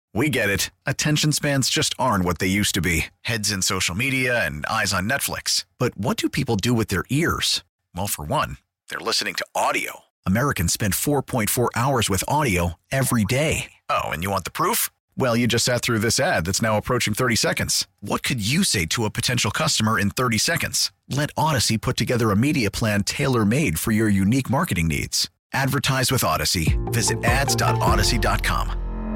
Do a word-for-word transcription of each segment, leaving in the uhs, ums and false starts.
We get it. Attention spans just aren't what they used to be. Heads in social media and eyes on Netflix. But what do people do with their ears? Well, for one, they're listening to audio. Americans spend four point four hours with audio every day. Oh, and you want the proof? Well, you just sat through this ad that's now approaching thirty seconds. What could you say to a potential customer in thirty seconds? Let Odyssey put together a media plan tailor-made for your unique marketing needs. Advertise with Odyssey. Visit ads dot odyssey dot com.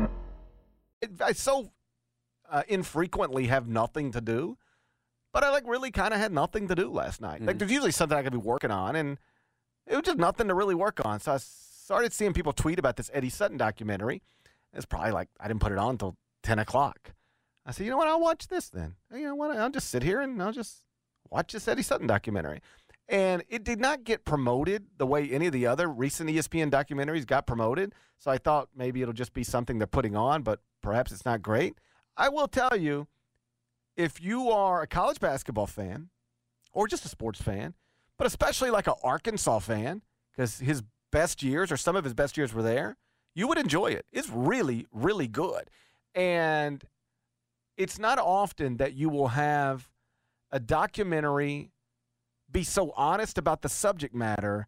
I so uh, infrequently have nothing to do, but I like really kind of had nothing to do last night. Mm. Like there's usually something I could be working on, and it was just nothing to really work on. So I started seeing people tweet about this Eddie Sutton documentary. It's probably like I didn't put it on until ten o'clock. I said, you know what? I'll watch this then. You know what? I'll just sit here and I'll just watch this Eddie Sutton documentary. And it did not get promoted the way any of the other recent E S P N documentaries got promoted. So I thought maybe it'll just be something they're putting on, but perhaps it's not great. I will tell you, if you are a college basketball fan or just a sports fan, but especially like an Arkansas fan, because his best years or some of his best years were there, you would enjoy it. It's really, really good. And it's not often that you will have a documentary be so honest about the subject matter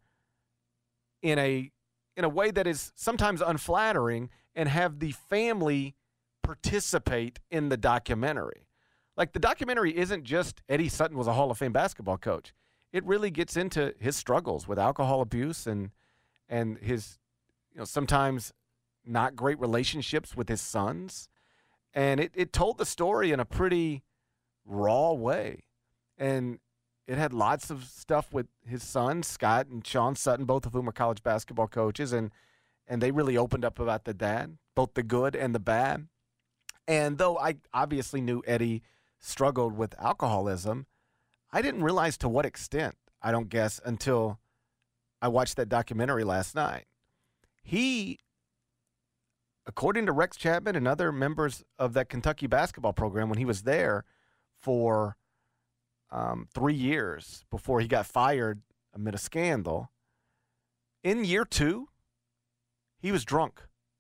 in a in a way that is sometimes unflattering and have the family participate in the documentary. Like the documentary isn't just Eddie Sutton was a Hall of Fame basketball coach. It really gets into his struggles with alcohol abuse and and his you know sometimes not great relationships with his sons. And it, it told the story in a pretty raw way. And it had lots of stuff with his sons, Scott and Sean Sutton, both of whom are college basketball coaches, and and they really opened up about the dad, both the good and the bad. And though I obviously knew Eddie struggled with alcoholism, I didn't realize to what extent, I don't guess, until I watched that documentary last night. He, according to Rex Chapman and other members of that Kentucky basketball program when he was there for Um, three years before he got fired amid a scandal. In year two, he was drunk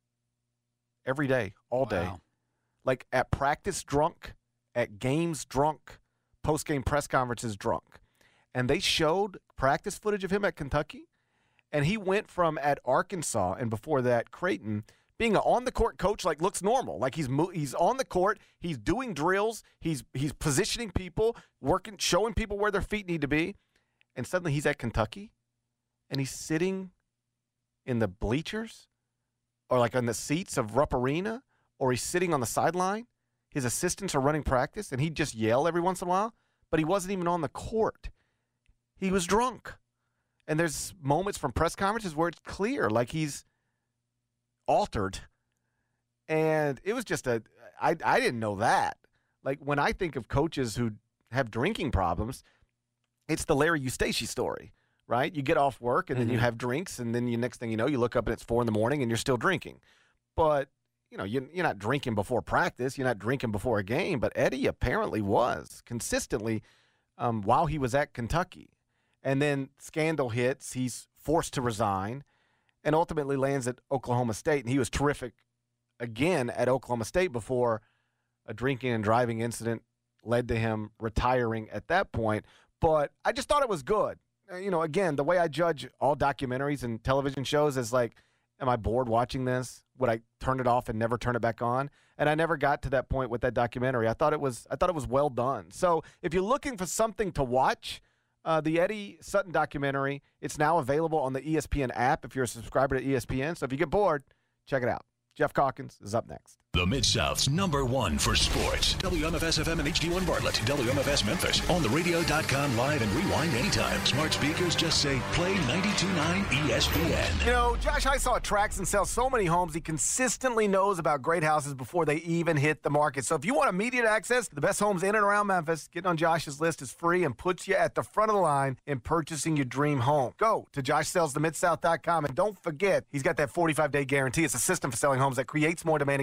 every day, all Wow. day. Like at practice drunk, at games drunk, post-game press conferences drunk. And they showed practice footage of him at Kentucky, and he went from at Arkansas and before that Creighton being an on-the-court coach, like, looks normal. Like, he's mo- he's on the court, he's doing drills, he's he's positioning people, working, showing people where their feet need to be. And suddenly he's at Kentucky, and he's sitting in the bleachers or, like, on the seats of Rupp Arena, or he's sitting on the sideline. His assistants are running practice, and he'd just yell every once in a while, but he wasn't even on the court. He was drunk. And there's moments from press conferences where it's clear, like he's altered, and it was just a I, I didn't know that. Like when I think of coaches who have drinking problems, it's the Larry Eustace story, right? You get off work and mm-hmm. then you have drinks, and then you next thing you know, you look up and it's four in the morning and you're still drinking. But you know, you, you're not drinking before practice, you're not drinking before a game. But Eddie apparently was consistently um, while he was at Kentucky, and then scandal hits, he's forced to resign. And ultimately lands at Oklahoma State. And he was terrific again at Oklahoma State before a drinking and driving incident led to him retiring at that point. But I just thought it was good. You know, again, the way I judge all documentaries and television shows is like, am I bored watching this? Would I turn it off and never turn it back on? And I never got to that point with that documentary. I thought it was I thought it was well done. So if you're looking for something to watch, Uh, the Eddie Sutton documentary, it's now available on the E S P N app if you're a subscriber to E S P N. So if you get bored, check it out. Jeff Calkins is up next. The Mid-South's number one for sports. W M F S F M and H D one Bartlett. W M F S Memphis. On the radio dot com live and rewind anytime. Smart speakers just say play ninety-two point nine E S P N. You know, Josh Hysaw tracks and sells so many homes, he consistently knows about great houses before they even hit the market. So if you want immediate access to the best homes in and around Memphis, getting on Josh's list is free and puts you at the front of the line in purchasing your dream home. Go to josh sells the mid south dot com, and don't forget, he's got that forty-five day guarantee. It's a system for selling homes that creates more demand and gets homes sold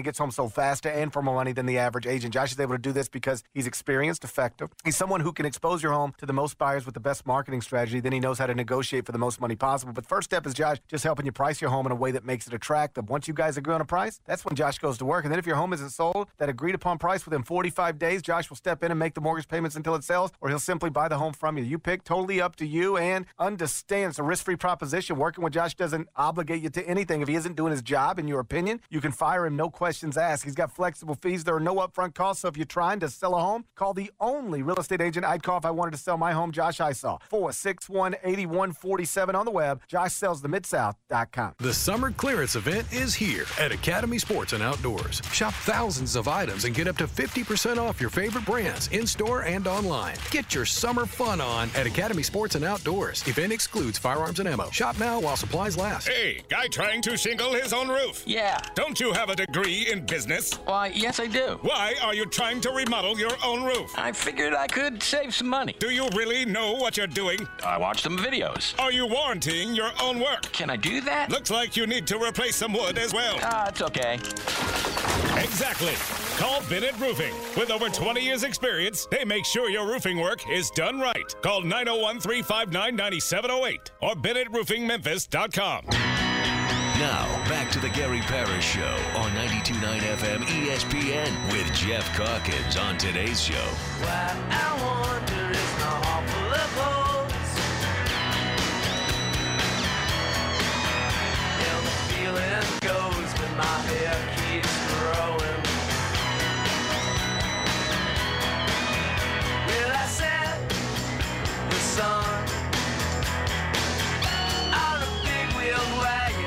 sold faster and for more money than the average agent. Josh is able to do this because he's experienced, effective. He's someone who can expose your home to the most buyers with the best marketing strategy. Then he knows how to negotiate for the most money possible. But first step is Josh just helping you price your home in a way that makes it attractive. Once you guys agree on a price, that's when Josh goes to work. And then if your home isn't sold, that agreed upon price within forty-five days, Josh will step in and make the mortgage payments until it sells, or he'll simply buy the home from you. You pick, totally up to you, and understand it's a risk-free proposition. Working with Josh doesn't obligate you to anything. If he isn't doing his job, in your opinion, you can fire him, no questions asked. He's got flexible fees. There are no upfront costs. So if you're trying to sell a home, call the only real estate agent I'd call if I wanted to sell my home, Josh Isaw. four six one, eight one four seven on the web, josh sells the mid south dot com. The summer clearance event is here at Academy Sports and Outdoors. Shop thousands of items and get up to fifty percent off your favorite brands in-store and online. Get your summer fun on at Academy Sports and Outdoors. Event excludes firearms and ammo. Shop now while supplies last. Hey, guy trying to shingle his own roof. Yeah. Don't you have a degree in business? Why, yes, I do. Why are you trying to remodel your own roof? I figured I could save some money. Do you really know what you're doing? I watched some videos. Are you warranting your own work? Can I do that? Looks like you need to replace some wood as well. Ah, it's okay. Exactly. Call Bennett Roofing. With over twenty years experience, they make sure your roofing work is done right. Call nine oh one, three five nine, nine seven oh eight or bennett roofing memphis dot com. Now, back to the Gary Parrish Show on ninety-two point nine F M E S P N with Jeff Calkins on today's show. What I wonder is the awful levels. And the feeling goes when my hair keeps growing. Well, I said the sun on a big wheeled wagon.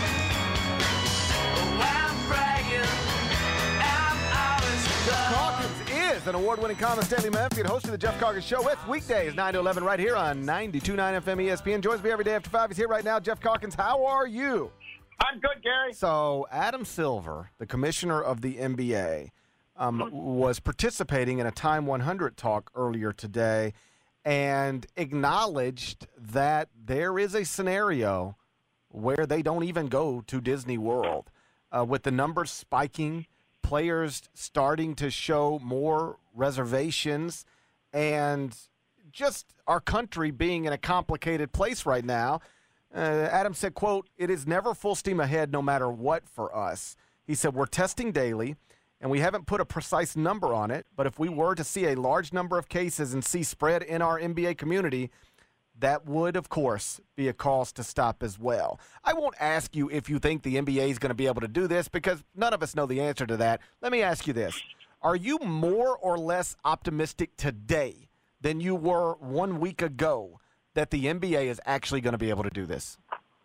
Calkins is an award-winning columnist, Stanley Manfield, host of the Jeff Calkins Show. With weekdays nine to eleven right here on ninety-two point nine F M E S P N. Joins me every day after five. He's here right now. Jeff Calkins, how are you? I'm good, Gary. So Adam Silver, the commissioner of the N B A, um, was participating in a Time one hundred talk earlier today and acknowledged that there is a scenario where they don't even go to Disney World. Uh, with the numbers spiking, players starting to show more reservations, and just our country being in a complicated place right now. Uh, Adam said, quote, "It is never full steam ahead no matter what for us." He said, "We're testing daily, and we haven't put a precise number on it, but if we were to see a large number of cases and see spread in our N B A community, that would, of course, be a cause to stop as well." I won't ask you if you think the N B A is going to be able to do this because none of us know the answer to that. Let me ask you this. Are you more or less optimistic today than you were one week ago that the N B A is actually going to be able to do this?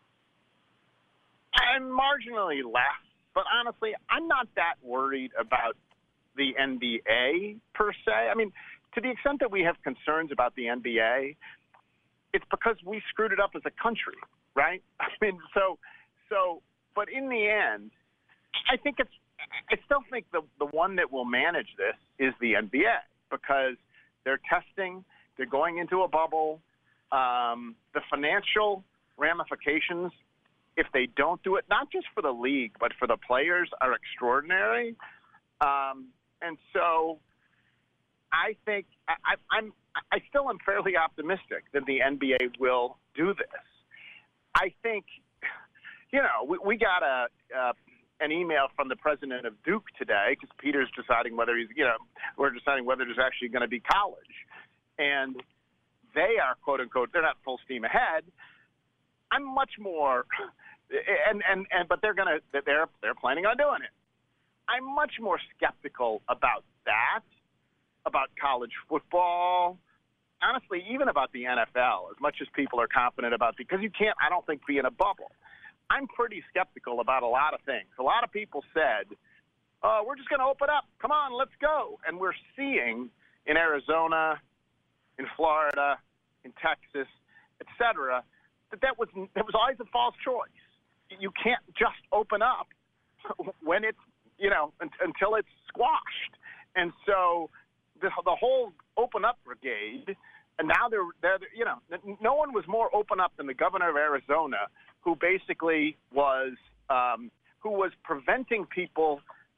I'm marginally less, but honestly, I'm not that worried about the N B A per se. I mean, to the extent that we have concerns about the N B A, it's because we screwed it up as a country, right? I mean, so, so, but in the end, I think it's, I still think the, the one that will manage this is the N B A because they're testing, they're going into a bubble. Um, the financial ramifications, if they don't do it, not just for the league, but for the players, are extraordinary. Um, and so I think I, I'm, I still am fairly optimistic that the N B A will do this. I think, you know, we, we got a uh, an email from the president of Duke today because Peter's deciding whether he's, you know, we're deciding whether there's actually going to be college. And they are, quote unquote, they're not full steam ahead. I'm much more, and, and, and but they're going to, they're, they're planning on doing it. I'm much more skeptical about that, about college football, honestly, even about the N F L, as much as people are confident about, because you can't, I don't think, be in a bubble. I'm pretty skeptical about a lot of things. A lot of people said, oh, we're just going to open up. Come on, let's go. And we're seeing in Arizona, in Florida, in Texas, et cetera, that that was, that was always a false choice. You can't just open up when it's, you know, until it's squashed. And so the, the whole open up brigade, and now they're, they're, you know, no one was more open up than the governor of Arizona, who basically was, um, who was preventing people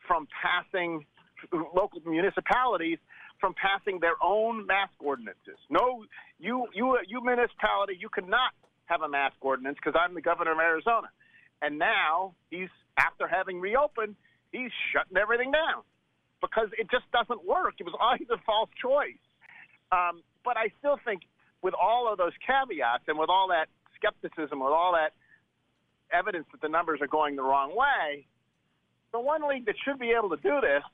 from passing local municipalities from passing their own mask ordinances. No, you you you municipality, you cannot have a mask ordinance because I'm the governor of Arizona. And now he's, after having reopened, he's shutting everything down because it just doesn't work. It was always a false choice. Um, but I still think with all of those caveats and with all that skepticism, with all that evidence that the numbers are going the wrong way, the one league that should be able to do this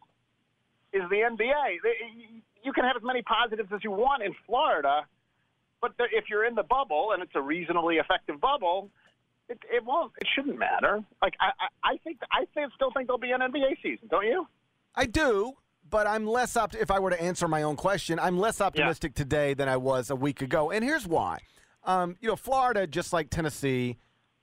is the N B A. You can have as many positives as you want in Florida, but if you're in the bubble and it's a reasonably effective bubble, it, it won't. It shouldn't matter. Like I, I, I think I still think there'll be an N B A season. Don't you? I do, but I'm less opt- if I were to answer my own question, I'm less optimistic yeah. today than I was a week ago, and here's why. Um, you know, Florida, just like Tennessee,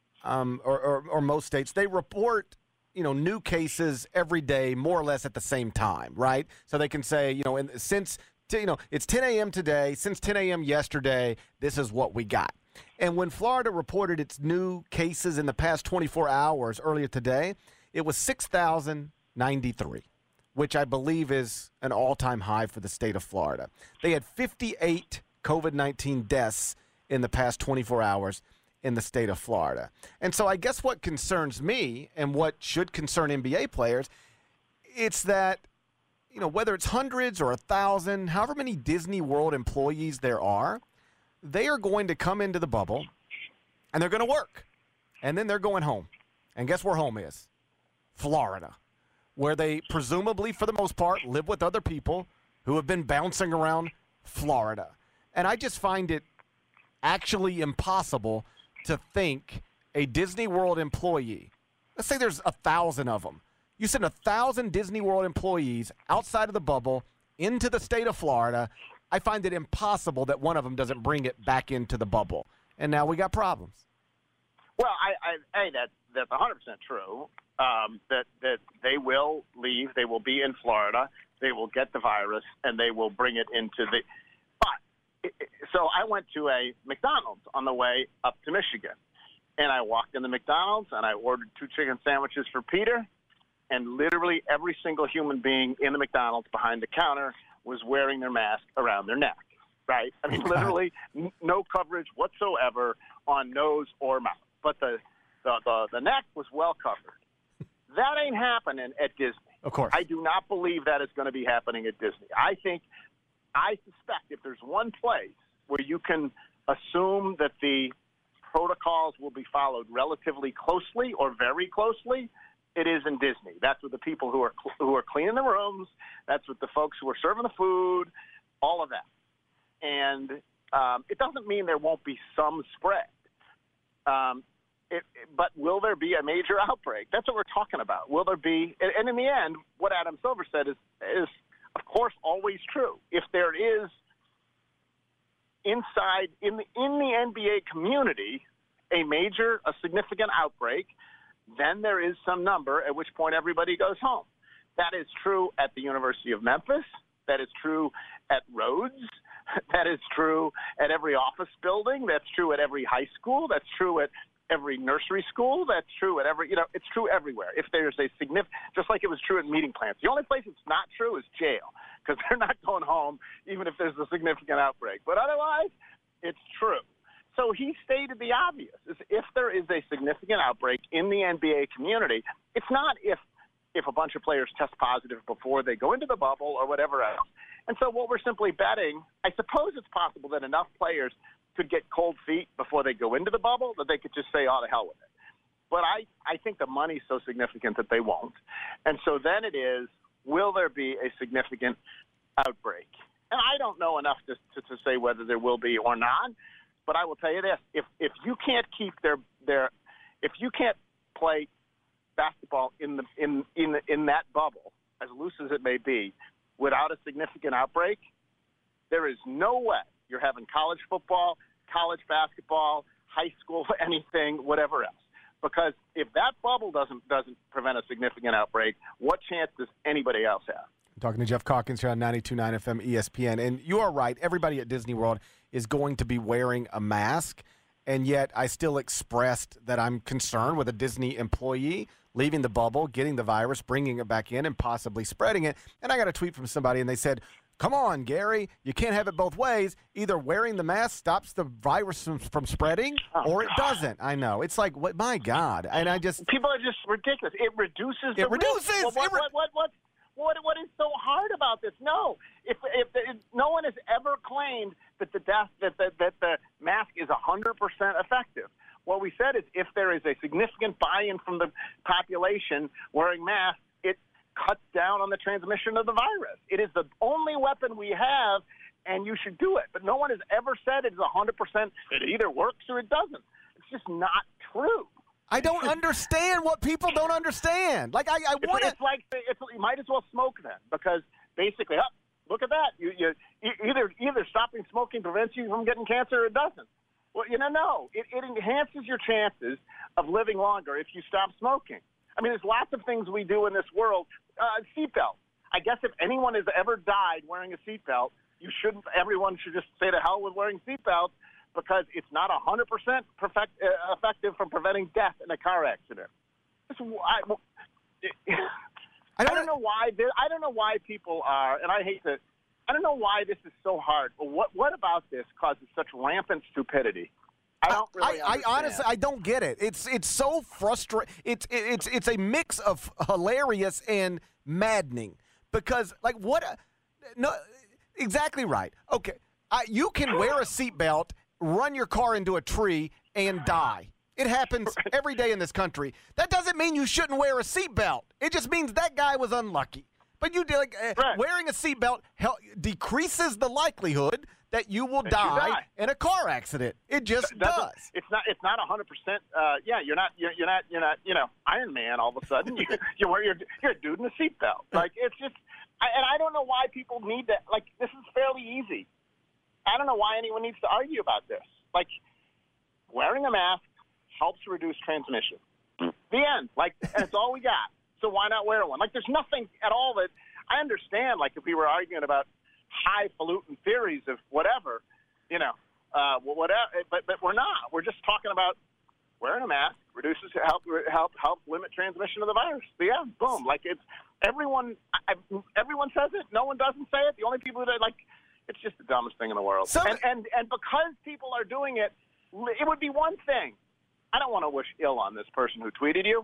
um, or, or, or most states, they report, you know, new cases every day, more or less at the same time, right? So they can say, you know, in, since, you know, it's ten a.m. today, since ten a.m. yesterday, this is what we got. And when Florida reported its new cases in the past twenty-four hours earlier today, it was six thousand ninety-three, which I believe is an all-time high for the state of Florida. They had fifty-eight COVID nineteen deaths in the past twenty-four hours in the state of Florida. And so I guess what concerns me and what should concern N B A players, it's that, you know, whether it's hundreds or a thousand, however many Disney World employees there are, they are going to come into the bubble and they're going to work. And then they're going home. And guess where home is? Florida, where they presumably, for the most part, live with other people who have been bouncing around Florida. And I just find it actually impossible to think a Disney World employee, let's say there's a thousand of them. You send a thousand Disney World employees outside of the bubble into the state of Florida. I find it impossible that one of them doesn't bring it back into the bubble. And now we got problems. Well, I, I, hey, that, that's one hundred percent true. Um, that, that they will leave. They will be in Florida. They will get the virus, and they will bring it into the – but – so I went to a McDonald's on the way up to Michigan, and I walked in the McDonald's, and I ordered two chicken sandwiches for Peter, and literally every single human being in the McDonald's behind the counter was wearing their mask around their neck, right? I mean, literally n- no coverage whatsoever on nose or mouth, but the, the, the, the neck was well covered. That ain't happening at Disney. Of course. I do not believe that is going to be happening at Disney. I think – I suspect if there's one place where you can assume that the protocols will be followed relatively closely or very closely, it is in Disney. That's with the people who are who are cleaning the rooms. That's with the folks who are serving the food, all of that. And um, it doesn't mean there won't be some spread. Um, it, but will there be a major outbreak? That's what we're talking about. Will there be? And, and in the end, what Adam Silver said is is. Of course, always true. If there is inside in the in the N B A community a major, a significant outbreak, then there is some number at which point everybody goes home. That is true at the University of Memphis. That is true at Rhodes. That is true at every office building. That's true at every high school. That's true at every nursery school. That's true at every, you know, it's true everywhere. If there's a significant, just like it was true at meeting plants. The only place it's not true is jail, because they're not going home even if there's a significant outbreak. But otherwise, it's true. So he stated the obvious, is if there is a significant outbreak in the N B A community, it's not if if a bunch of players test positive before they go into the bubble or whatever else. And so what we're simply betting, I suppose it's possible that enough players could get cold feet before they go into the bubble that they could just say, oh, to hell with it. But I, I think the money's so significant that they won't. And so then it is, will there be a significant outbreak? And I don't know enough to, to, to say whether there will be or not, but I will tell you this. If if you can't keep their, their if you can't play basketball in the in in in that bubble, as loose as it may be, without a significant outbreak, there is no way you're having college football, college basketball, high school, anything, whatever else. Because if that bubble doesn't doesn't prevent a significant outbreak, what chance does anybody else have? I'm talking to Jeff Calkins here on ninety-two point nine F M E S P N. And you are right. Everybody at Disney World is going to be wearing a mask. And yet I still expressed that I'm concerned with a Disney employee leaving the bubble, getting the virus, bringing it back in, and possibly spreading it. And I got a tweet from somebody, and they said, come on, Gary, you can't have it both ways. Either wearing the mask stops the virus from, from spreading, oh, or it God. doesn't. I know. It's like, what? My God. And I just... People are just ridiculous. It reduces the It reduces! risk. Well, what, It re- what, what, what, what, what is so hard about this? No. If, if, if no one has ever claimed that the death, that, that, that the mask is one hundred percent effective. What we said is if there is a significant buy-in from the population wearing masks, it cuts down on the transmission of the virus. It is the only weapon we have, and you should do it. But no one has ever said it is one hundred percent. It either works or it doesn't. It's just not true. I don't understand what people don't understand. Like, I, I want It's, to... it's like it's, you might as well smoke then, because basically, oh, look at that. You, you either either stopping smoking prevents you from getting cancer or it doesn't. Well, you know, no. It, it enhances your chances of living longer if you stop smoking. I mean, there's lots of things we do in this world. Uh, seatbelt. I guess if anyone has ever died wearing a seatbelt, you shouldn't. Everyone should just say to hell with wearing seatbelts, because it's not one hundred percent perfect, uh, effective from preventing death in a car accident. It's, I, I don't know why. I don't know why people are, and I hate to. I don't know why this is so hard. But what what about this causes such rampant stupidity? I don't really. I, I honestly, I don't get it. It's it's so frustrating. It's it's it's a mix of hilarious and maddening, because like what? No, exactly right. Okay, I, you can wear a seatbelt, run your car into a tree, and die. It happens every day in this country. That doesn't mean you shouldn't wear a seatbelt. It just means that guy was unlucky. But you like uh, right. wearing a seatbelt hel- decreases the likelihood that you will That die, you die. in a car accident. It just It doesn't- does. It's not. It's not a hundred percent. Yeah, you're not. You're, you're not. You're not. You know, Iron Man. All of a sudden, you you wear your you're a dude in a seatbelt. Like it's just. I, and I don't know why people need that. Like this is fairly easy. I don't know why anyone needs to argue about this. Like wearing a mask helps reduce transmission. The end. Like, and it's all we got. So why not wear one? Like, there's nothing at all that I understand. Like, if we were arguing about highfalutin theories of whatever, you know, uh, whatever. But but we're not. We're just talking about wearing a mask reduces help help help limit transmission of the virus. The end. Boom. Like it's everyone. I, everyone says it. No one doesn't say it. The only people that like it's just the dumbest thing in the world. So, and and and because people are doing it, it would be one thing. I don't want to wish ill on this person who tweeted you,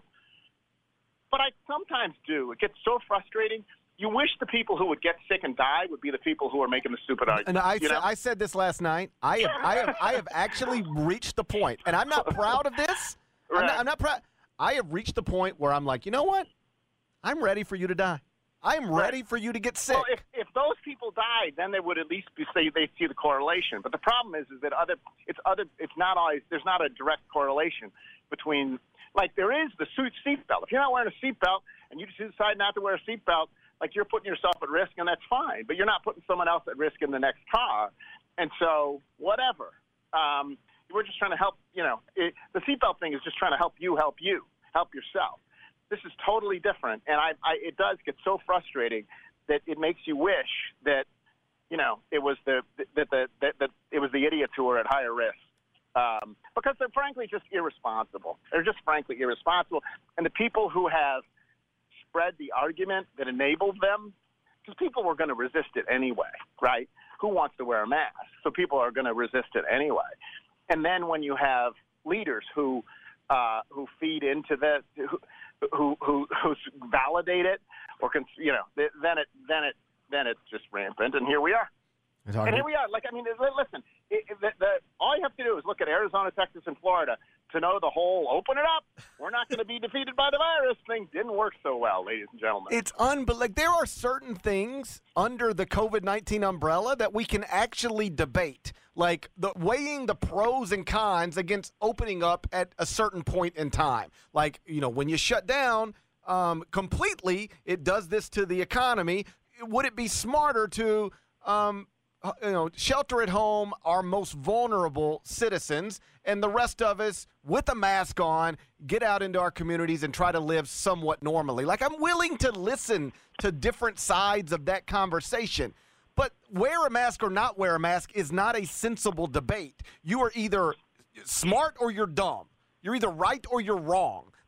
but I sometimes do. It gets so frustrating. You wish the people who would get sick and die would be the people who are making the stupid argument. And I, you know? sa- I said this last night. I have, I have, I have actually reached the point, and I'm not proud of this. I'm Right. not, I'm not proud. I have reached the point where I'm like, you know what? I'm ready for you to die. I'm ready Right. for you to get sick. Well, if, if those people died, then they would at least be say they see the correlation. But the problem is, is that other it's other it's not always there's not a direct correlation between like there is the suit seatbelt. If you're not wearing a seatbelt and you just decide not to wear a seatbelt, like you're putting yourself at risk, and that's fine. But you're not putting someone else at risk in the next car. And so whatever. Um, we're just trying to help. You know, it, the seatbelt thing is just trying to help you help you help yourself. This is totally different, and I, I, it does get so frustrating that it makes you wish that, you know, it was the that the that, that it was the idiots who were at higher risk, um, because they're frankly just irresponsible. They're just frankly irresponsible, and the people who have spread the argument that enabled them, because people were going to resist it anyway, right? Who wants to wear a mask? So people are going to resist it anyway, and then when you have leaders who uh, who feed into the who, Who, who who validate it, or can, you know, then it then it then it's just rampant, and here we are. And here we are. Like I mean, listen, it, it, the, the, all you have to do is look at Arizona, Texas, and Florida to know the whole "open it up, we're not going to be defeated by the virus" thing didn't work so well, ladies and gentlemen. It's unbelievable. Like, there are certain things under the COVID nineteen umbrella that we can actually debate, like the weighing the pros and cons against opening up at a certain point in time. Like, you know, when you shut down um, completely, it does this to the economy. Would it be smarter to um, you know, shelter at home our most vulnerable citizens, and the rest of us with a mask on, get out into our communities and try to live somewhat normally? Like, I'm willing to listen to different sides of that conversation, but wear a mask or not wear a mask is not a sensible debate. You are either smart or you're dumb. You're either right or you're wrong.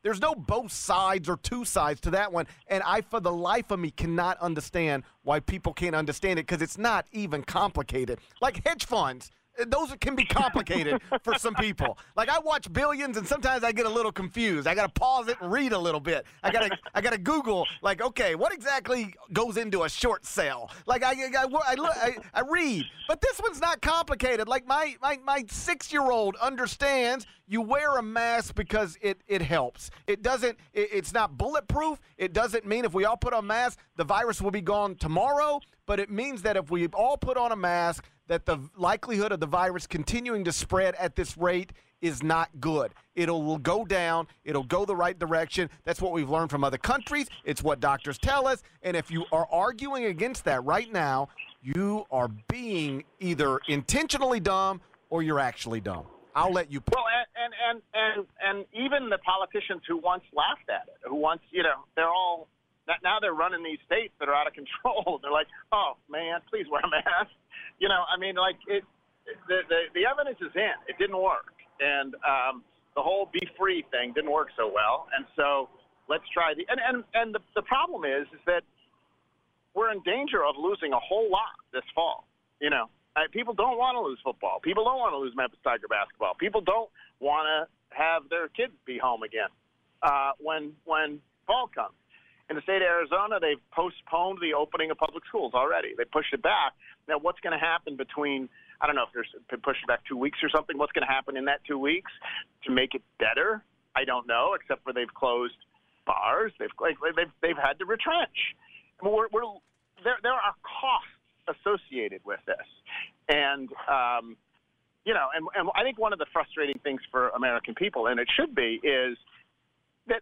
There's no both sides or two sides to that one. And I, for the life of me, cannot understand why people can't understand it because it's not even complicated. Like hedge funds. Those can be complicated for some people. Like I watch Billions, and sometimes I get a little confused. I got to pause it and read a little bit. I got to, I got to Google. Like, okay, what exactly goes into a short sale? Like I, I, I, I, I read, but this one's not complicated. Like my, my, my six-year-old understands. You wear a mask because it, it helps. It doesn't. It, it's not bulletproof. It doesn't mean if we all put on masks, the virus will be gone tomorrow. But it means that if we all put on a mask, that the likelihood of the virus continuing to spread at this rate is not good. It'll go down. It'll go the right direction. That's what we've learned from other countries. It's what doctors tell us. And if you are arguing against that right now, you are being either intentionally dumb or you're actually dumb. I'll let you. Well, and and and and even the politicians who once laughed at it, who once, you know, they're all now they're running these states that are out of control. They're like, oh man, please wear a mask. You know, I mean, like it. The the, the evidence is in. It didn't work, and um, the whole be free thing didn't work so well. And so let's try the. And and and the the problem is is that we're in danger of losing a whole lot this fall. You know. Uh, people don't want to lose football. People don't want to lose Memphis Tiger basketball. People don't want to have their kids be home again uh, when when fall comes. In the state of Arizona, they've postponed the opening of public schools already. They pushed it back. Now, what's going to happen between, I don't know if there's pushed it back two weeks or something. What's going to happen in that two weeks to make it better? I don't know, except for they've closed bars. They've they've, they've had to retrench. We're, we're, there, there are costs associated with this. And, um, you know, and, and I think one of the frustrating things for American people, and it should be, is that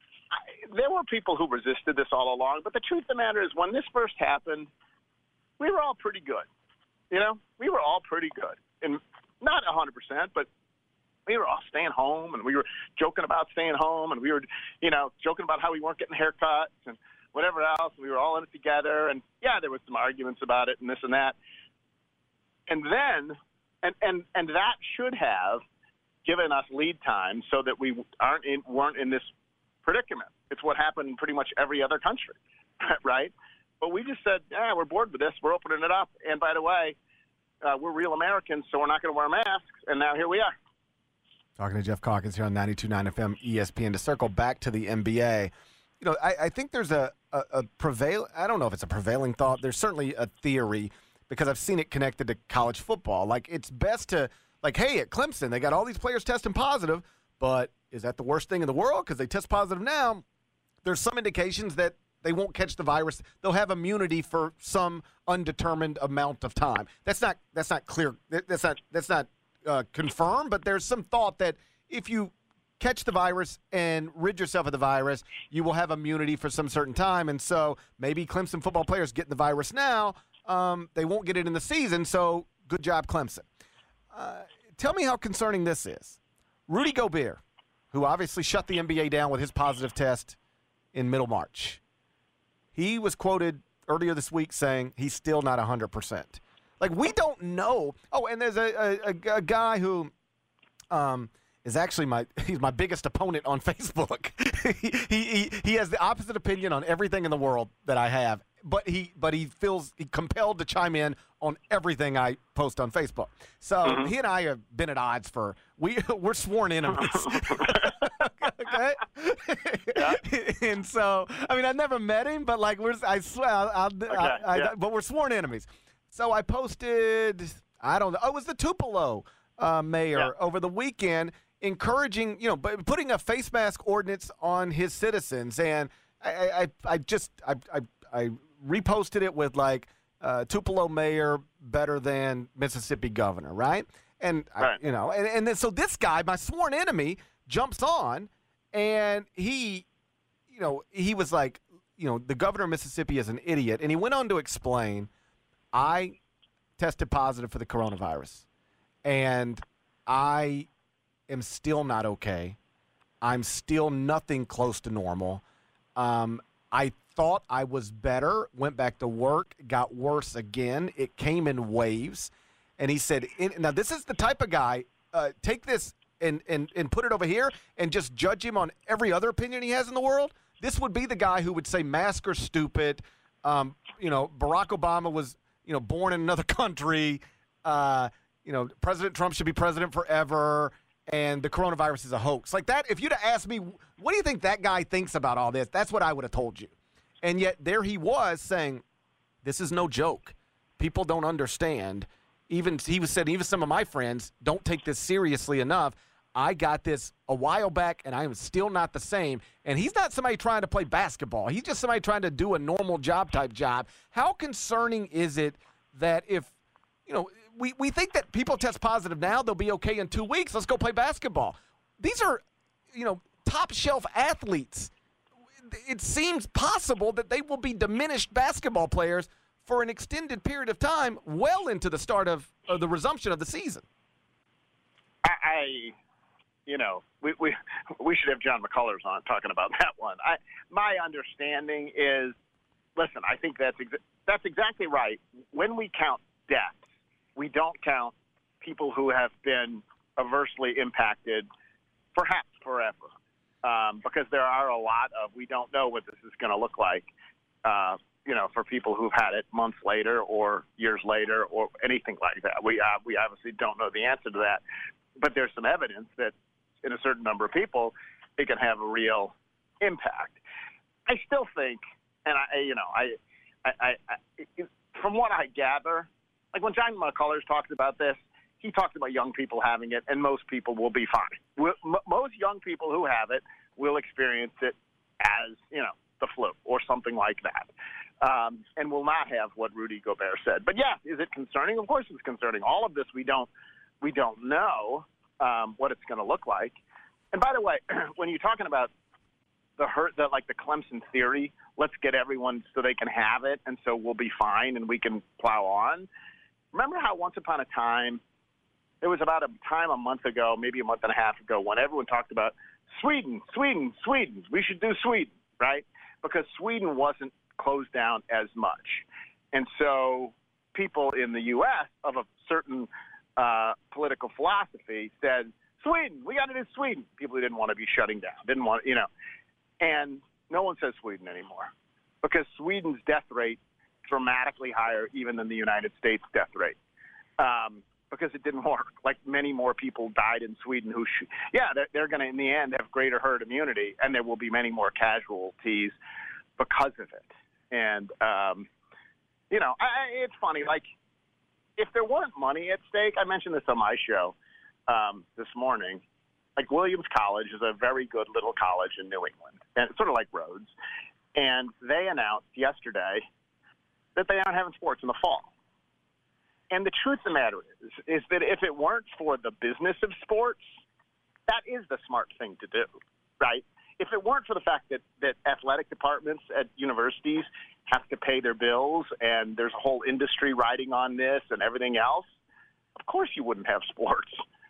I, there were people who resisted this all along. But the truth of the matter is when this first happened, we were all pretty good. You know, we were all pretty good. And not one hundred percent, but we were all staying home, and we were joking about staying home, and we were, you know, joking about how we weren't getting haircuts and whatever else. We were all in it together. And, yeah, there was some arguments about it and this and that. And then, and, and, and that should have given us lead time so that we aren't in, weren't in this predicament. It's what happened in pretty much every other country, right? But we just said, yeah, we're bored with this. We're opening it up. And by the way, uh, we're real Americans, so we're not going to wear masks. And now here we are. Talking to Jeff Calkins here on ninety-two point nine F M E S P N. To circle back to the N B A, you know, I, I think there's a, a, a prevail. I don't know if it's a prevailing thought. There's certainly a theory because I've seen it connected to college football. Like, it's best to, like, hey, at Clemson, they got all these players testing positive, but is that the worst thing in the world? Because they test positive now. There's some indications that they won't catch the virus. They'll have immunity for some undetermined amount of time. That's not that's not clear. That's not that's not uh, confirmed. But there's some thought that if you catch the virus and rid yourself of the virus, you will have immunity for some certain time. And so maybe Clemson football players getting the virus now, um, they won't get it in the season. So good job, Clemson. Uh, tell me how concerning this is. Rudy Gobert, who obviously shut the N B A down with his positive test in middle March. He was quoted earlier this week saying he's still not one hundred percent. Like, we don't know. Oh, and there's a, a, a guy who um, is actually my he's my biggest opponent on Facebook. he, he he has the opposite opinion on everything in the world that I have, but he but he feels compelled to chime in on everything I post on Facebook. So mm-hmm. he and I have been at odds for we we're sworn enemies. Okay. Yeah. And so, I mean, I've never met him, but like we're I swear, I'll, I'll, okay. I, I, yeah. but we're sworn enemies. So I posted, I don't know, oh, it was the Tupelo uh, mayor yeah. over the weekend encouraging, you know, putting a face mask ordinance on his citizens, and I I, I just I, I I reposted it with like uh, Tupelo mayor better than Mississippi governor, right? And right. I, you know, and and then so this guy, my sworn enemy, jumps on. And he, you know, he was like, you know, the governor of Mississippi is an idiot. And he went on to explain, I tested positive for the coronavirus. And I am still not okay. I'm still nothing close to normal. Um, I thought I was better, went back to work, got worse again. It came in waves. And he said, in, now this is the type of guy, uh, take this and, and, and put it over here and just judge him on every other opinion he has in the world, this would be the guy who would say masks are stupid. Um, you know, Barack Obama was, you know, born in another country. Uh, you know, President Trump should be president forever, and the coronavirus is a hoax. Like that, if you'd have asked me, what do you think that guy thinks about all this? That's what I would have told you. And yet there he was saying, this is no joke. People don't understand. Even he was said, even some of my friends don't take this seriously enough. I got this a while back, and I am still not the same. And he's not somebody trying to play basketball. He's just somebody trying to do a normal job type job. How concerning is it that if, you know, we, we think that people test positive now, they'll be okay in two weeks. Let's go play basketball. These are, you know, top shelf athletes. It seems possible that they will be diminished basketball players for an extended period of time, well into the start of uh, the resumption of the season. I, I you know, we, we we should have John McCullers on talking about that one. I, my understanding is, listen, I think that's exa- that's exactly right. When we count deaths, we don't count people who have been adversely impacted, perhaps forever, um, because there are a lot of, we don't know what this is going to look like, uh, you know, for people who've had it months later or years later or anything like that. We uh, we obviously don't know the answer to that, but there's some evidence that in a certain number of people, it can have a real impact. I still think, and I, you know, I, I, I, I from what I gather, like when John McCullers talks about this, he talks about young people having it, and most people will be fine. We'll, m- most young people who have it will experience it as, you know, the flu or something like that, um, and will not have what Rudy Gobert said. But yeah, is it concerning? Of course, it's concerning. All of this, we don't, we don't know um, what it's going to look like. And by the way, when you're talking about the hurt, the like the Clemson theory, let's get everyone so they can have it, and so we'll be fine and we can plow on. Remember how once upon a time, there was about a time a month ago, maybe a month and a half ago, when everyone talked about Sweden, Sweden, Sweden. We should do Sweden, right? Because Sweden wasn't closed down as much. And so people in the U S of a certain uh, political philosophy said, Sweden, we got to do Sweden. People who didn't want to be shutting down, didn't want, you know. And no one says Sweden anymore because Sweden's death rate dramatically higher even than the United States death rate. Um, because it didn't work. Like many more people died in Sweden who, sh- yeah, they're, they're going to, in the end, have greater herd immunity, and there will be many more casualties because of it. And, um, you know, I, it's funny. Like, if there weren't money at stake, I mentioned this on my show um, this morning, like Williams College is a very good little college in New England, and it's sort of like Rhodes. And they announced yesterday that they aren't having sports in the fall. And the truth of the matter is, is that if it weren't for the business of sports, that is the smart thing to do, right? If it weren't for the fact that, that athletic departments at universities have to pay their bills and there's a whole industry riding on this and everything else, of course you wouldn't have sports.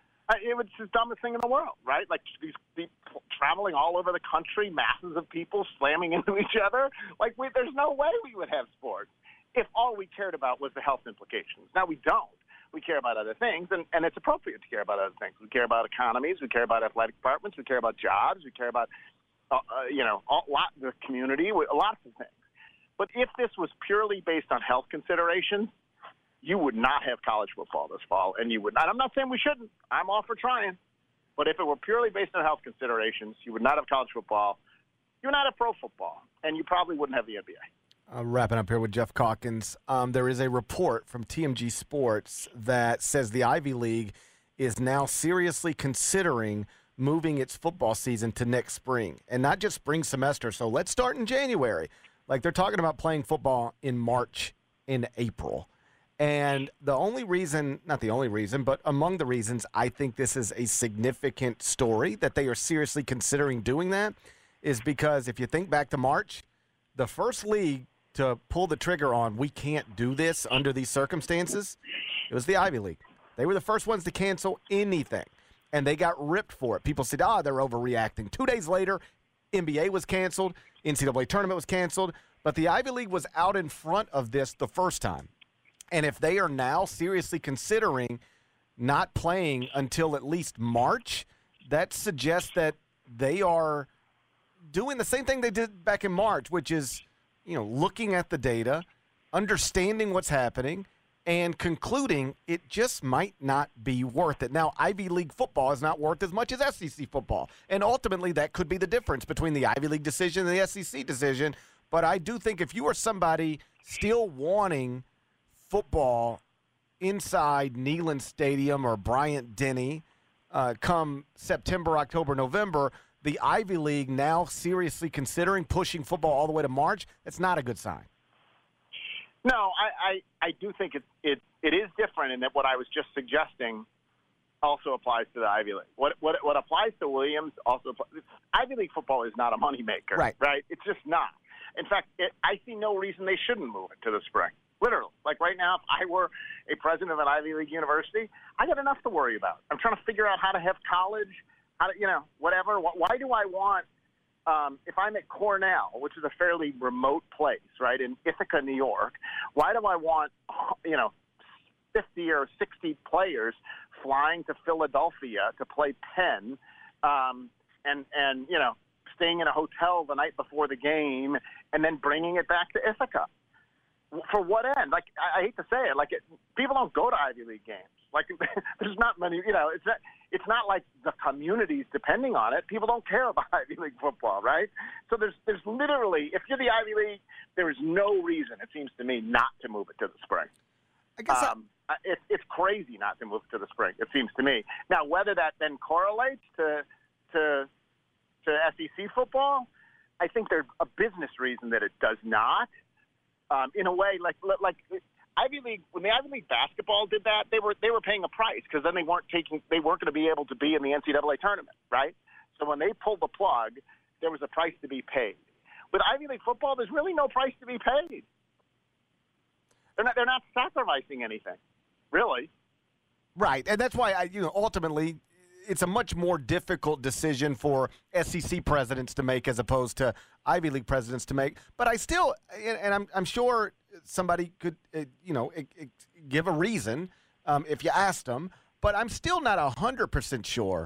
It was the dumbest thing in the world, right? Like these people traveling all over the country, masses of people slamming into each other. Like we, there's no way we would have sports if all we cared about was the health implications. Now, we don't. We care about other things, and, and it's appropriate to care about other things. We care about economies. We care about athletic departments. We care about jobs. We care about, uh, uh, you know, a lot the community, lots of things. But if this was purely based on health considerations, you would not have college football this fall, and you would not. I'm not saying we shouldn't. I'm all for trying. But if it were purely based on health considerations, you would not have college football. You would not have pro football, and you probably wouldn't have the N B A. Uh, wrapping up here with Jeff Calkins. Um, there is a report from T M G Sports that says the Ivy League is now seriously considering moving its football season to next spring, and not just spring semester. So let's start in January. Like they're talking about playing football in March, in April. And the only reason, not the only reason, but among the reasons I think this is a significant story that they are seriously considering doing that is because if you think back to March, the first league to pull the trigger on, we can't do this under these circumstances, it was the Ivy League. They were the first ones to cancel anything, and they got ripped for it. People said, ah, oh, they're overreacting. Two days later, N B A was canceled, N C double A tournament was canceled, but the Ivy League was out in front of this the first time. And if they are now seriously considering not playing until at least March, that suggests that they are doing the same thing they did back in March, which is, you know, looking at the data, understanding what's happening, and concluding it just might not be worth it. Now, Ivy League football is not worth as much as S E C football, and ultimately that could be the difference between the Ivy League decision and the S E C decision. But I do think if you are somebody still wanting football inside Neyland Stadium or Bryant-Denny uh, come September, October, November, the Ivy League now seriously considering pushing football all the way to March, that's not a good sign. No, I, I, I do think it, it it is different in that what I was just suggesting also applies to the Ivy League. What what what applies to Williams also applies. Ivy League football is not a moneymaker, right? Right? It's just not. In fact, it, I see no reason they shouldn't move it to the spring. Literally, like right now, if I were a president of an Ivy League university, I got enough to worry about. I'm trying to figure out how to have college, how to you know whatever. Why do I want? Um, if I'm at Cornell, which is a fairly remote place, right, in Ithaca, New York, why do I want, you know, fifty or sixty players flying to Philadelphia to play Penn um, and, and, you know, staying in a hotel the night before the game and then bringing it back to Ithaca? For what end? Like, I, I hate to say it, like, it, people don't go to Ivy League games. Like, there's not many, you know, it's not, it's not like the community's depending on it. People don't care about Ivy League football, right? So there's there's literally, if you're the Ivy League, there is no reason, it seems to me, not to move it to the spring. I guess um, I, it, it's crazy not to move it to the spring, it seems to me. Now, whether that then correlates to to to S E C football, I think there's a business reason that it does not. Um, in a way, like like Ivy League, when the Ivy League basketball did that, they were they were paying a price because then they weren't taking they weren't going to be able to be in the N C double A tournament, right? So when they pulled the plug, there was a price to be paid. With Ivy League football, there's really no price to be paid. They're not they're not sacrificing anything, really. Right, and that's why I you know ultimately it's a much more difficult decision for S E C presidents to make as opposed to Ivy League presidents to make. But I still, and I'm, I'm sure somebody could, uh, you know, it, it, give a reason um, if you asked them. But I'm still not one hundred percent sure,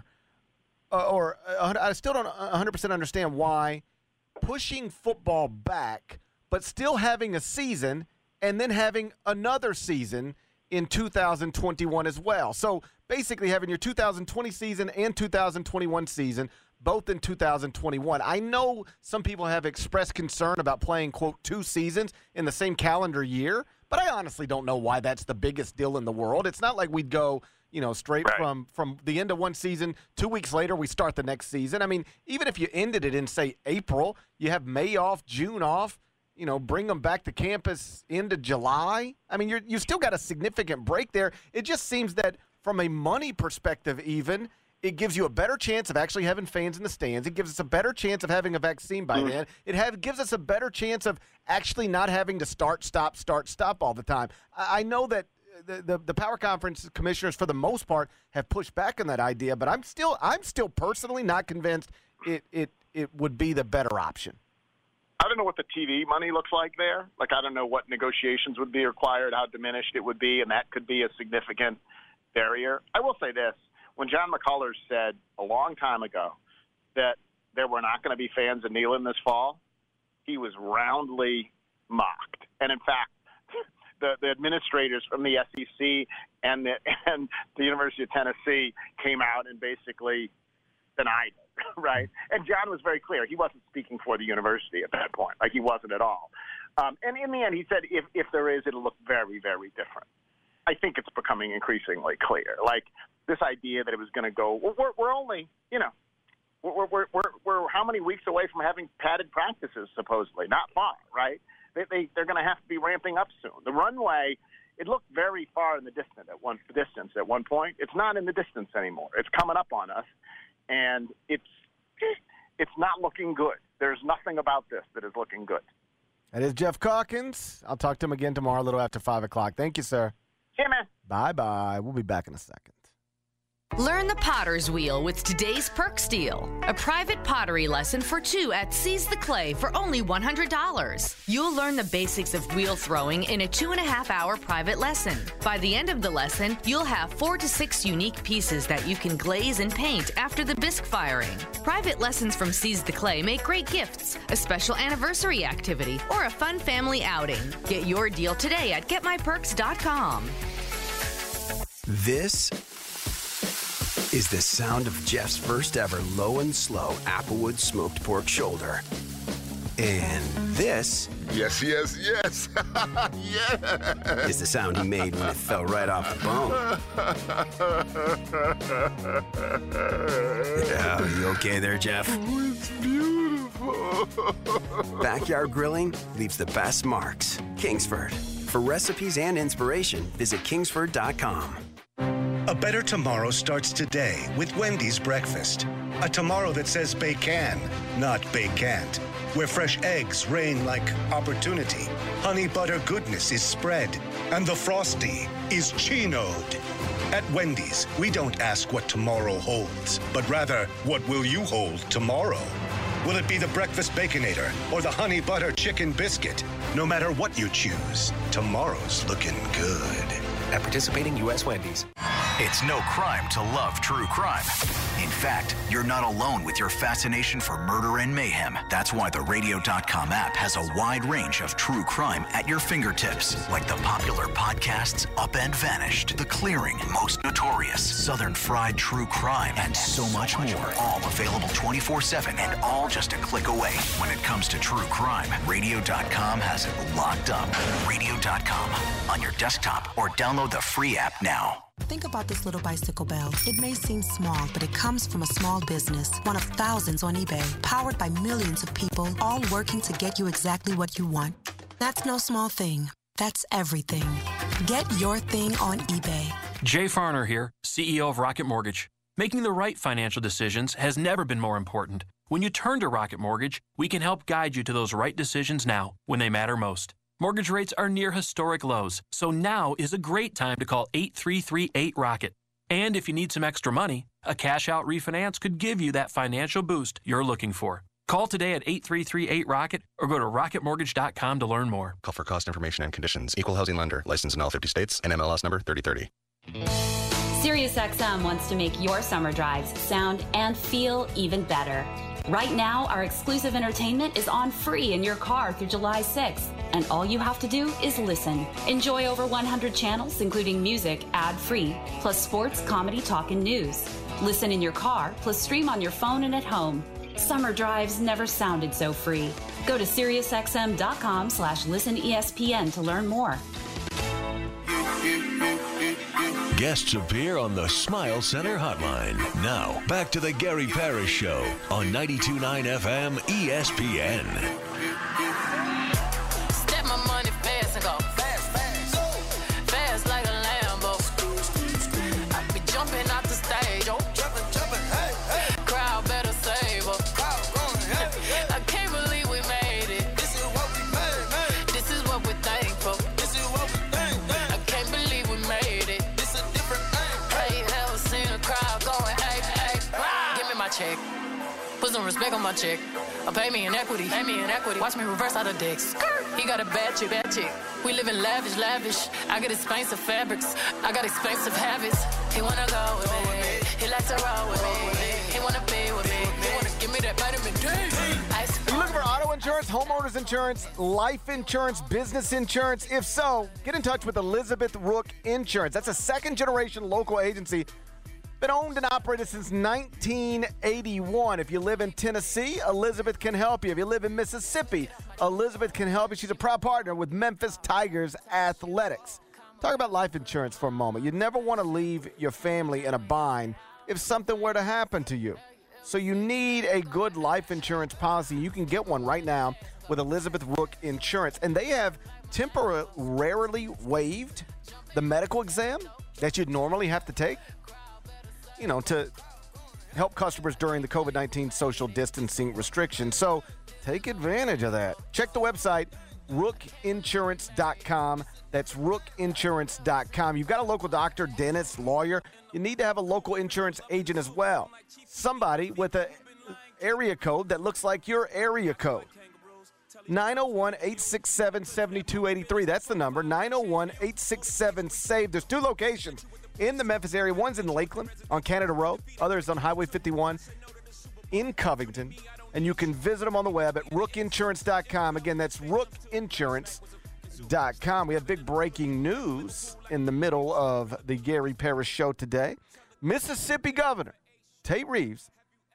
uh, or uh, I still don't one hundred percent understand why pushing football back, but still having a season and then having another season in two thousand twenty-one as well. So basically having your two thousand twenty season and two thousand twenty-one season both in two thousand twenty-one. I know some people have expressed concern about playing, quote, two seasons in the same calendar year, but I honestly don't know why that's the biggest deal in the world. It's not like we'd go, you know, straight right. from, from the end of one season, two weeks later we start the next season. I mean, even if you ended it in, say, April, you have May off, June off, you know, bring them back to campus into July. I mean, you're, you still got a significant break there. It just seems that from a money perspective even, it gives you a better chance of actually having fans in the stands. It gives us a better chance of having a vaccine by mm. then. It have, gives us a better chance of actually not having to start, stop, start, stop all the time. I, I know that the, the the power conference commissioners, for the most part, have pushed back on that idea, but I'm still I'm still personally not convinced it it, it would be the better option. I don't know what the T V money looks like there. Like, I don't know what negotiations would be required, how diminished it would be, and that could be a significant barrier. I will say this. When John McCullers said a long time ago that there were not going to be fans in Neyland this fall, he was roundly mocked. And, in fact, the, the administrators from the S E C and the, and the University of Tennessee came out and basically denied it, right? And John was very clear. He wasn't speaking for the university at that point. Like, he wasn't at all. Um, and in the end, he said if, if there is, it'll look very, very different. I think it's becoming increasingly clear. Like, this idea that it was going to go, well, we're, we're only, you know, we're, we're, we're, we're how many weeks away from having padded practices, supposedly? Not far, right? They, they, they're going to have to be ramping up soon. The runway, it looked very far in the distance at one distance at one point. It's not in the distance anymore. It's coming up on us, and it's it's not looking good. There's nothing about this that is looking good. That is Jeff Calkins. I'll talk to him again tomorrow a little after five o'clock. Thank you, sir. Hey, man. Bye-bye. We'll be back in a second. Learn the potter's wheel with today's Perks deal. A private pottery lesson for two at Seize the Clay for only one hundred dollars. You'll learn the basics of wheel throwing in a two and a half hour private lesson. By the end of the lesson, you'll have four to six unique pieces that you can glaze and paint after the bisque firing. Private lessons from Seize the Clay make great gifts, a special anniversary activity, or a fun family outing. Get your deal today at get my perks dot com. This is the sound of Jeff's first ever low and slow Applewood smoked pork shoulder. And this... Yes, yes, yes. Yes. ...is the sound he made when it fell right off the bone. Yeah, you okay there, Jeff? Oh, it's beautiful. Backyard grilling leaves the best marks. Kingsford. For recipes and inspiration, visit kingsford dot com. A better tomorrow starts today with Wendy's breakfast. A tomorrow that says bacon, not bacant. Where fresh eggs reign like opportunity. Honey butter goodness is spread. And the Frosty is chinoed. At Wendy's, we don't ask what tomorrow holds, but rather, what will you hold tomorrow? Will it be the breakfast Baconator or the honey butter chicken biscuit? No matter what you choose, tomorrow's looking good. At participating U S Wendy's. It's no crime to love true crime. In fact, you're not alone with your fascination for murder and mayhem. That's why the radio dot com app has a wide range of true crime at your fingertips, like the popular podcasts Up and Vanished, The Clearing, Most Notorious, Southern Fried True Crime, and so much more. All available twenty-four seven and all just a click away. When it comes to true crime, radio dot com has it locked up. radio dot com on your desktop or download the free app now. Think about this little bicycle bell. It may seem small, but it comes from a small business, one of thousands on eBay, powered by millions of people, all working to get you exactly what you want. That's no small thing. That's everything. Get your thing on eBay. Jay Farner here, C E O of Rocket Mortgage. Making the right financial decisions has never been more important. When you turn to Rocket Mortgage, we can help guide you to those right decisions now, when they matter most. Mortgage rates are near historic lows, so now is a great time to call eight three three eight ROCKET. And if you need some extra money, a cash-out refinance could give you that financial boost you're looking for. Call today at eight three three eight ROCKET or go to rocket mortgage dot com to learn more. Call for cost information and conditions. Equal housing lender. Licensed in all fifty states. And M L S number thirty thirty. SiriusXM wants to make your summer drives sound and feel even better. Right now, our exclusive entertainment is on free in your car through July sixth. And all you have to do is listen. Enjoy over one hundred channels, including music, ad-free, plus sports, comedy, talk, and news. Listen in your car, plus stream on your phone and at home. Summer drives never sounded so free. Go to SiriusXM.com slash ListenESPN to learn more. Guests appear on the Smile Center Hotline. Now, back to the Gary Parrish Show on ninety-two point nine F M E S P N. Step my money fast and go fast, fast. Fast like a Lambo. I be jumping out the stage. Jumping, jumping, hey, hey. Crowd better save up. Crowd going, hey, hey. I can't believe we made it. This is what we made, made. This is what we're thankful. This is what we think, think. I can't believe we made it. This is a different thing. Hey, never seen a crowd going, hey, hey. Give me my check. Put some respect on my check. Or pay me in equity. Pay me in equity. Watch me reverse out of dicks. He got a bad chick, bad chick. We live in lavish, lavish. I got expensive fabrics. I got expensive habits. He wanna go with me. He likes to roll with me. He wanna be with me. He wanna give me that vitamin D. Are you looking for auto insurance, homeowners insurance, life insurance, business insurance? If so, get in touch with Elizabeth Rook Insurance. That's a second-generation local agency. Been owned and operated since nineteen eighty-one. If you live in Tennessee, Elizabeth can help you. If you live in Mississippi, Elizabeth can help you. She's a proud partner with Memphis Tigers Athletics. Talk about life insurance for a moment. You never want to leave your family in a bind if something were to happen to you. So you need a good life insurance policy. You can get one right now with Elizabeth Rook Insurance. And they have temporarily waived the medical exam that you'd normally have to take, you know, to help customers during the covid nineteen social distancing restrictions. So take advantage of that. Check the website, rook insurance dot com. That's rook insurance dot com. You've got a local doctor, dentist, lawyer. You need to have a local insurance agent as well. Somebody with an area code that looks like your area code. nine oh one, eight six seven, seven two eight three. That's the number, nine oh one, eight six seven, SAVE. There's two locations in the Memphis area. One's in Lakeland on Canada Road. Others on Highway fifty-one in Covington. And you can visit them on the web at rook insurance dot com. Again, that's rook insurance dot com. We have big breaking news in the middle of the Gary Parrish Show today. Mississippi Governor Tate Reeves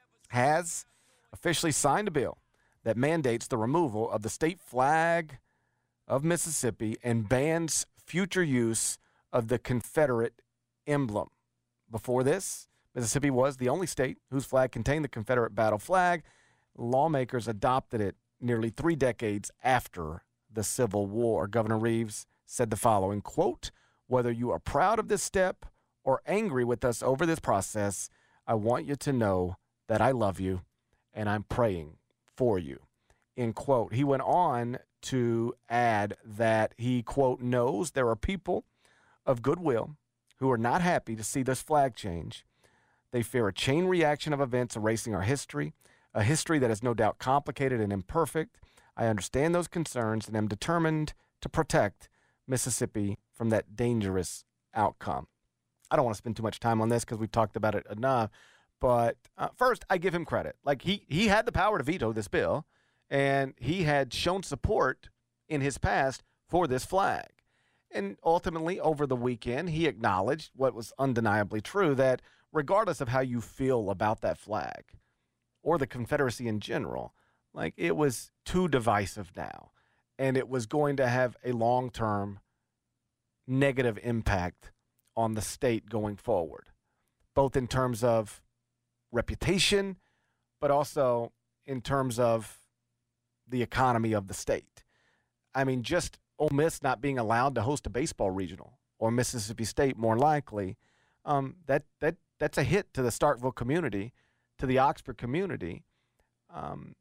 has officially signed a bill that mandates the removal of the state flag of Mississippi and bans future use of the Confederate emblem. Before this, Mississippi was the only state whose flag contained the Confederate battle flag. Lawmakers adopted it nearly three decades after the Civil War. Governor Reeves said the following, quote, "Whether you are proud of this step or angry with us over this process, I want you to know that I love you and I'm praying for you," end quote. He went on to add that he, quote, knows there are people of goodwill who are not happy to see this flag change. They fear a chain reaction of events erasing our history, a history that is no doubt complicated and imperfect. I understand those concerns and am determined to protect Mississippi from that dangerous outcome. I don't want to spend too much time on this because we've talked about it enough. But uh, first, I give him credit. Like, he, he had the power to veto this bill, and he had shown support in his past for this flag. And ultimately, over the weekend, he acknowledged what was undeniably true, that regardless of how you feel about that flag or the Confederacy in general, like, it was too divisive now, and it was going to have a long-term negative impact on the state going forward, both in terms of reputation, but also in terms of the economy of the state. I mean, just Ole Miss not being allowed to host a baseball regional, or Mississippi State more likely, um, that that that's a hit to the Starkville community, to the Oxford community. Um,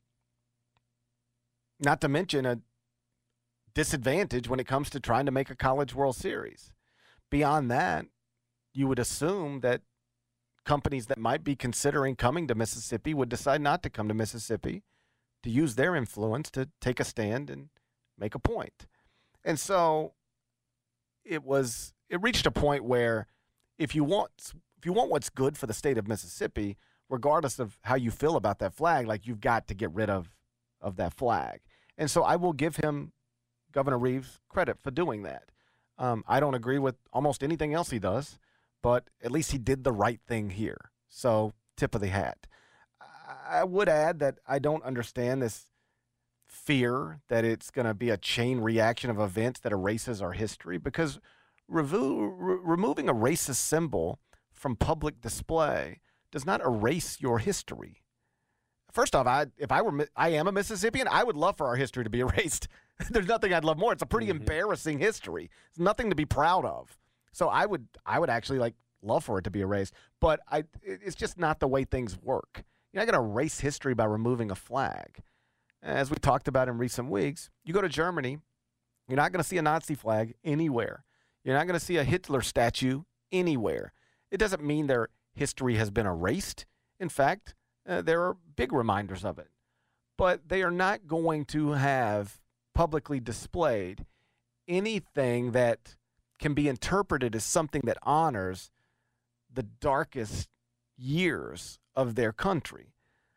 not to mention a disadvantage when it comes to trying to make a College World Series. Beyond that, you would assume that companies that might be considering coming to Mississippi would decide not to come to Mississippi, to use their influence to take a stand and make a point. And so it was it reached a point where if you want if you want what's good for the state of Mississippi, regardless of how you feel about that flag, like, you've got to get rid of of that flag. And so I will give him, Governor Reeves, credit for doing that. Um, I don't agree with almost anything else he does, but at least he did the right thing here. So, tip of the hat. I would add that I don't understand this fear that it's going to be a chain reaction of events that erases our history, because revo- re- removing a racist symbol from public display does not erase your history. First off, I, if I were, I am a Mississippian, I would love for our history to be erased. There's nothing I'd love more. It's a pretty mm-hmm. embarrassing history. It's nothing to be proud of. So I would, I would actually like love for it to be erased. But I, it's just not the way things work. You're not going to erase history by removing a flag. As we talked about in recent weeks, you go to Germany, you're not going to see a Nazi flag anywhere. You're not going to see a Hitler statue anywhere. It doesn't mean their history has been erased. In fact, uh, there are big reminders of it. But they are not going to have publicly displayed anything that can be interpreted as something that honors the darkest years of their country.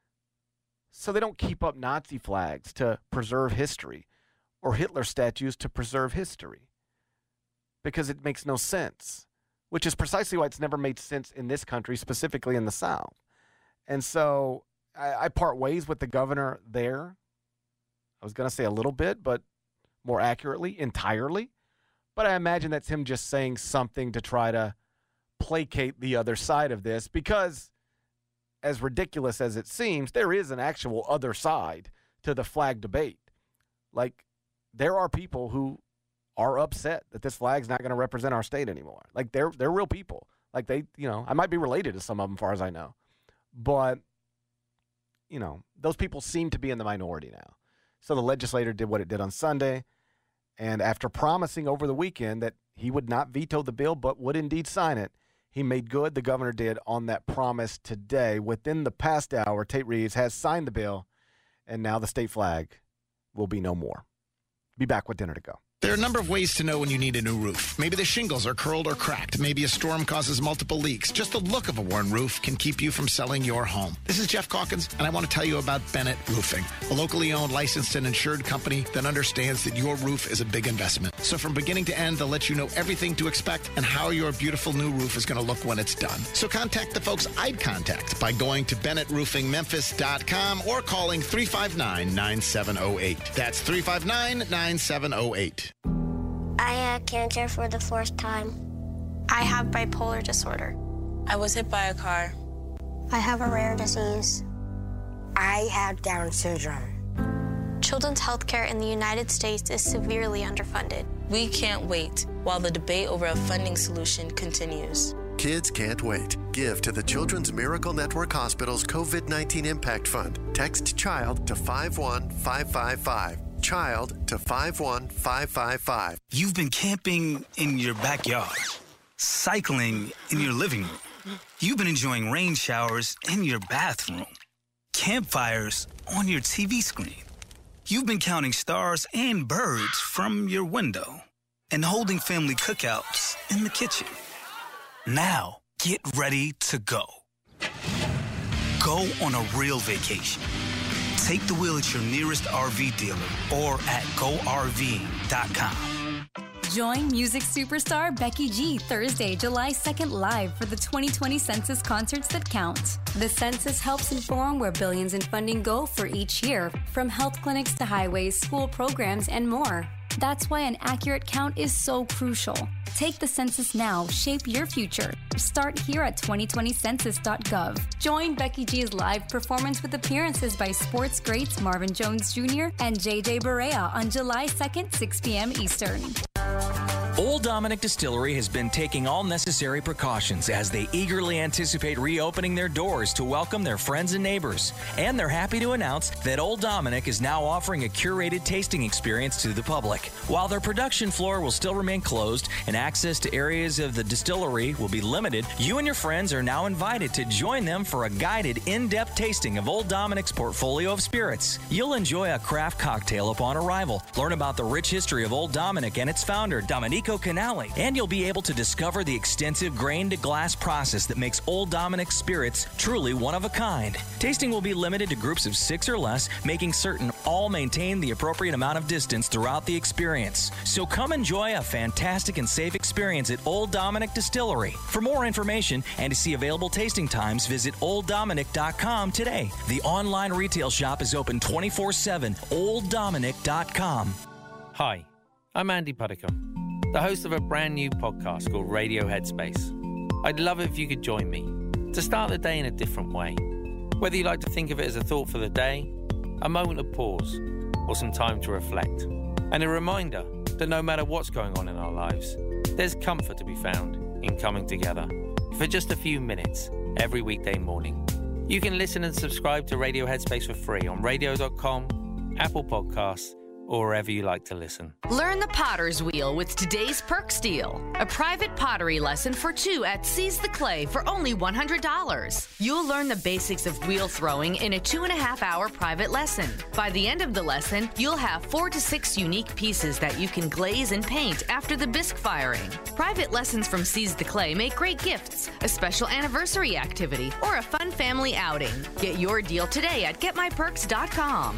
So they don't keep up Nazi flags to preserve history or Hitler statues to preserve history, because it makes no sense, which is precisely why it's never made sense in this country, specifically in the South. And so I, I part ways with the governor there. I was going to say a little bit, but more accurately, entirely. But I imagine that's him just saying something to try to placate the other side of this, because as ridiculous as it seems, there is an actual other side to the flag debate. Like, there are people who are upset that this flag's not going to represent our state anymore. Like, they're they're real people. Like, they, you know, I might be related to some of them, as far as I know. But, you know, those people seem to be in the minority now. So the legislature did what it did on Sunday. And after promising over the weekend that he would not veto the bill but would indeed sign it, he made good, the governor did, on that promise today. Within the past hour, Tate Reeves has signed the bill, and now the state flag will be no more. Be back with Dinner to Go. There are a number of ways to know when you need a new roof. Maybe the shingles are curled or cracked. Maybe a storm causes multiple leaks. Just the look of a worn roof can keep you from selling your home. This is Jeff Calkins, and I want to tell you about Bennett Roofing, a locally owned, licensed, and insured company that understands that your roof is a big investment. So from beginning to end, they'll let you know everything to expect and how your beautiful new roof is going to look when it's done. So contact the folks I'd contact by going to bennett roofing memphis dot com or calling three five nine, nine seven zero eight. That's three five nine, nine seven zero eight. I had cancer for the fourth time. I have bipolar disorder. I was hit by a car. I have a rare disease. I have Down syndrome. Children's healthcare in the United States is severely underfunded. We can't wait while the debate over a funding solution continues. Kids can't wait. Give to the Children's Miracle Network Hospital's COVID nineteen Impact Fund. Text CHILD to five one five five five. CHILD to five one five five five. You've been camping in your backyard, cycling in your living room. You've been enjoying rain showers in your bathroom, campfires on your T V screen. You've been counting stars and birds from your window and holding family cookouts in the kitchen. Now, get ready to go. Go on a real vacation. Take the wheel at your nearest R V dealer or at go R V dot com. Join music superstar Becky G Thursday, July second live for the twenty twenty Census Concerts That Count. The census helps inform where billions in funding go for each year, from health clinics to highways, school programs, and more. That's why an accurate count is so crucial. Take the census now. Shape your future. Start here at twenty twenty census dot gov. Join Becky G's live performance with appearances by sports greats Marvin Jones Junior and J J Barea on July second, six p.m. Eastern. Old Dominick Distillery has been taking all necessary precautions as they eagerly anticipate reopening their doors to welcome their friends and neighbors. And they're happy to announce that Old Dominick is now offering a curated tasting experience to the public. While their production floor will still remain closed and access to areas of the distillery will be limited, you and your friends are now invited to join them for a guided, in-depth tasting of Old Dominick's portfolio of spirits. You'll enjoy a craft cocktail upon arrival, learn about the rich history of Old Dominick and its founder, Domenico Canale, and you'll be able to discover the extensive grain-to-glass process that makes Old Dominick spirits truly one of a kind. Tasting will be limited to groups of six or less, making certain all maintain the appropriate amount of distance throughout the experience. So come enjoy a fantastic and safe experience at Old Dominick Distillery. For more information and to see available tasting times, visit old dominick dot com today. The online retail shop is open twenty-four seven, old dominick dot com. Hi, I'm Andy Puddicombe, the host of a brand new podcast called Radio Headspace. I'd love it if you could join me to start the day in a different way. Whether you like to think of it as a thought for the day, a moment of pause, or some time to reflect. And a reminder that no matter what's going on in our lives, there's comfort to be found in coming together for just a few minutes every weekday morning. You can listen and subscribe to Radio Headspace for free on radio dot com, Apple Podcasts, or wherever you like to listen. Learn the Potter's Wheel with today's Perks deal. A private pottery lesson for two at Seize the Clay for only one hundred dollars. You'll learn the basics of wheel throwing in a two and a half hour private lesson. By the end of the lesson, you'll have four to six unique pieces that you can glaze and paint after the bisque firing. Private lessons from Seize the Clay make great gifts, a special anniversary activity, or a fun family outing. Get your deal today at get my perks dot com.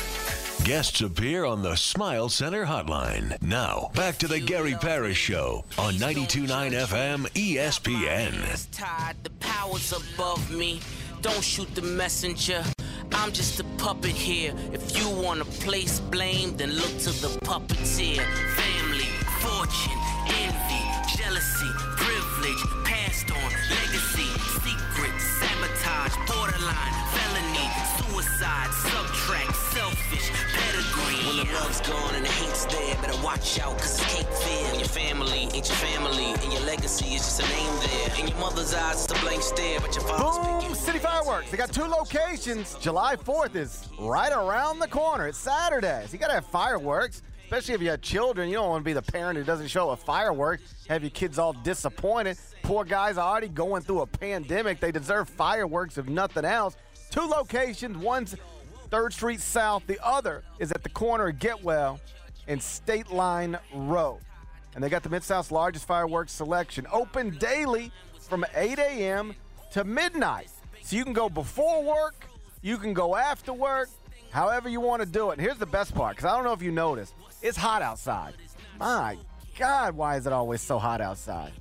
Guests appear on the Smile Center hotline. Now, back to the Gary Parrish Show on ninety-two point nine F M E S P N. The powers above me. Don't shoot the messenger. I'm just a puppet here. If you want to place blame, then look to the puppeteer. Family, fortune, envy, jealousy, privilege, passed on, legacy, secret, sabotage, borderline, felony, suicide, subtract, selfish, pedigree. When the love's gone and the hate's there, better watch out, cause it's cake fear. When your family ain't your family, and your legacy is just a name there. In your mother's eyes, it's a blank stare, but your father's Boom City Fireworks. They got two locations. July fourth is right around the corner. It's Saturday, so you gotta have fireworks. especially if you have children. You don't want to be the parent who doesn't show up fireworks, have your kids all disappointed. Poor guys are already going through a pandemic. They deserve fireworks if nothing else. Two locations, one's third Street South. The other is at the corner of Getwell and State Line Road. And they got the Mid-South's largest fireworks selection. Open daily from eight a.m. to midnight. So you can go before work, you can go after work, however you want to do it. And here's the best part, because I don't know if you noticed. It's hot outside. My God, why is it always so hot outside?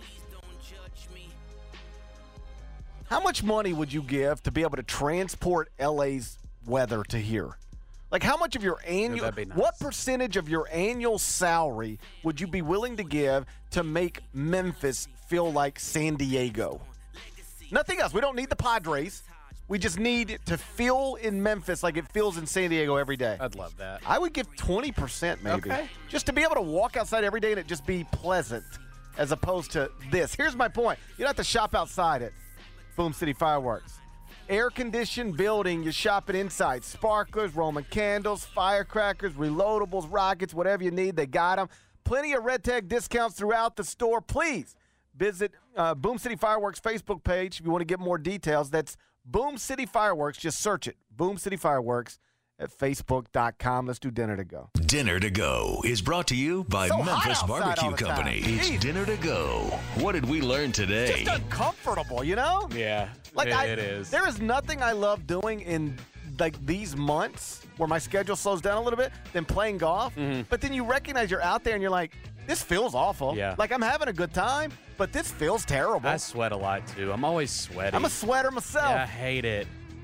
How much money would you give to be able to transport L A's weather to here? Like, how much of your annual, that'd be nice. What percentage of your annual salary would you be willing to give to make Memphis feel like San Diego? Nothing else. We don't need the Padres. We just need to feel in Memphis like it feels in San Diego every day. I'd love that. I would give twenty percent maybe. Okay. Just to be able to walk outside every day and it just be pleasant as opposed to this. Here's my point. You don't have to shop outside it. Boom City Fireworks. Air-conditioned building, you're shopping inside. Sparklers, Roman candles, firecrackers, reloadables, rockets, whatever you need, they got them. Plenty of Red Tag discounts throughout the store. Please visit uh, Boom City Fireworks Facebook page if you want to get more details. That's Boom City Fireworks. Just search it. Boom City Fireworks at facebook dot com. Let's do Dinner to Go. Dinner to Go is brought to you by So hot Memphis outside all Barbecue the time. Company. It's Jeez. Dinner to Go. What did we learn today? Just uncomfortable, you know? Yeah, Like it, I, it is. There is nothing I love doing in like these months where my schedule slows down a little bit than playing golf. Mm-hmm. But then you recognize you're out there and you're like, this feels awful. Yeah. Like I'm having a good time, but this feels terrible. I sweat a lot, too. I'm always sweaty. I'm a sweater myself. Yeah, I hate it.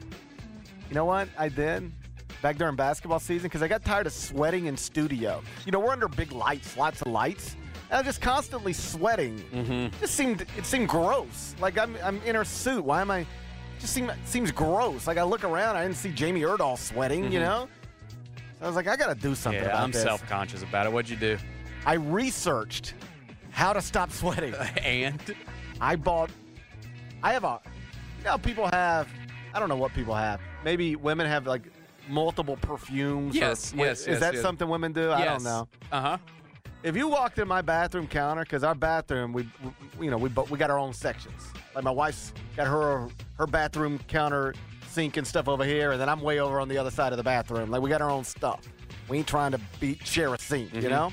You know what I did back during basketball season? Because I got tired of sweating in studio. You know, we're under big lights, lots of lights. And I was just constantly sweating. Mm-hmm. It just seemed, it seemed gross. Like I'm, I'm in a suit. Why am I? It just seem, it seems gross. Like I look around, I didn't see Jamie Erdahl sweating. Mm-hmm. You know. So I was like, I got to do something Yeah, about I'm this. self-conscious about it. What'd you do? I researched how to stop sweating. And? I bought, I have a, you know how people have, I don't know what people have. Maybe women have like multiple perfumes. Yes, or, yes, Is yes, that yes. something women do? I don't Yes. know. Uh-huh. If you walked in my bathroom counter, because our bathroom, we, we, you know, we bo- we got our own sections. Like my wife's got her her bathroom counter sink and stuff over here, and then I'm way over on the other side of the bathroom. Like we got our own stuff. We ain't trying to be share a sink, you Mhm. know.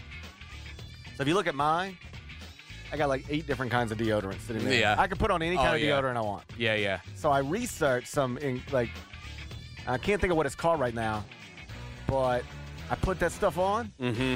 So if you look at mine, I got like eight different kinds of deodorant sitting there. Yeah. I can put on any Oh, kind of yeah. deodorant I want. Yeah, yeah. So I researched some, in, like, I can't think of what it's called right now, but I put that stuff on, Mm-hmm.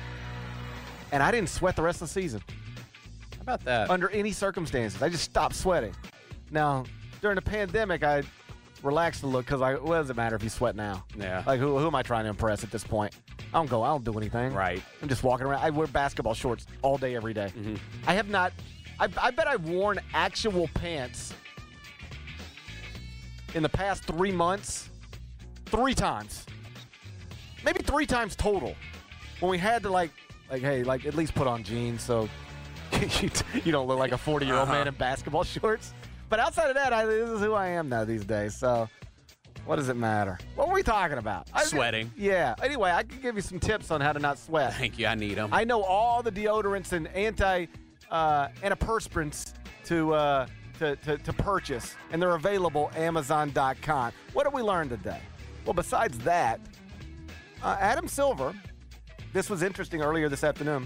and I didn't sweat the rest of the season. How about that? Under any circumstances. I just stopped sweating. Now, during the pandemic, I relaxed a little because I, what does it matter if you sweat now? Yeah. Like, who, who am I trying to impress at this point? I don't go, I don't do anything. Right. I'm just walking around. I wear basketball shorts all day, every day. Mm-hmm. I have not, I, I bet I've worn actual pants in the past three months, three times. Maybe three times total. When we had to like, like, hey, like at least put on jeans so you, you don't look like a forty-year-old Uh-huh. man in basketball shorts. But outside of that, I, this is who I am now these days. So what does it matter? What were we talking about? I- Sweating. Yeah. Anyway, I can give you some tips on how to not sweat. Thank you. I need them. I know all the deodorants and anti uh, antiperspirants to, uh, to, to to purchase, and they're available Amazon dot com. What did we learn today? Well, besides that, uh, Adam Silver, this was interesting earlier this afternoon.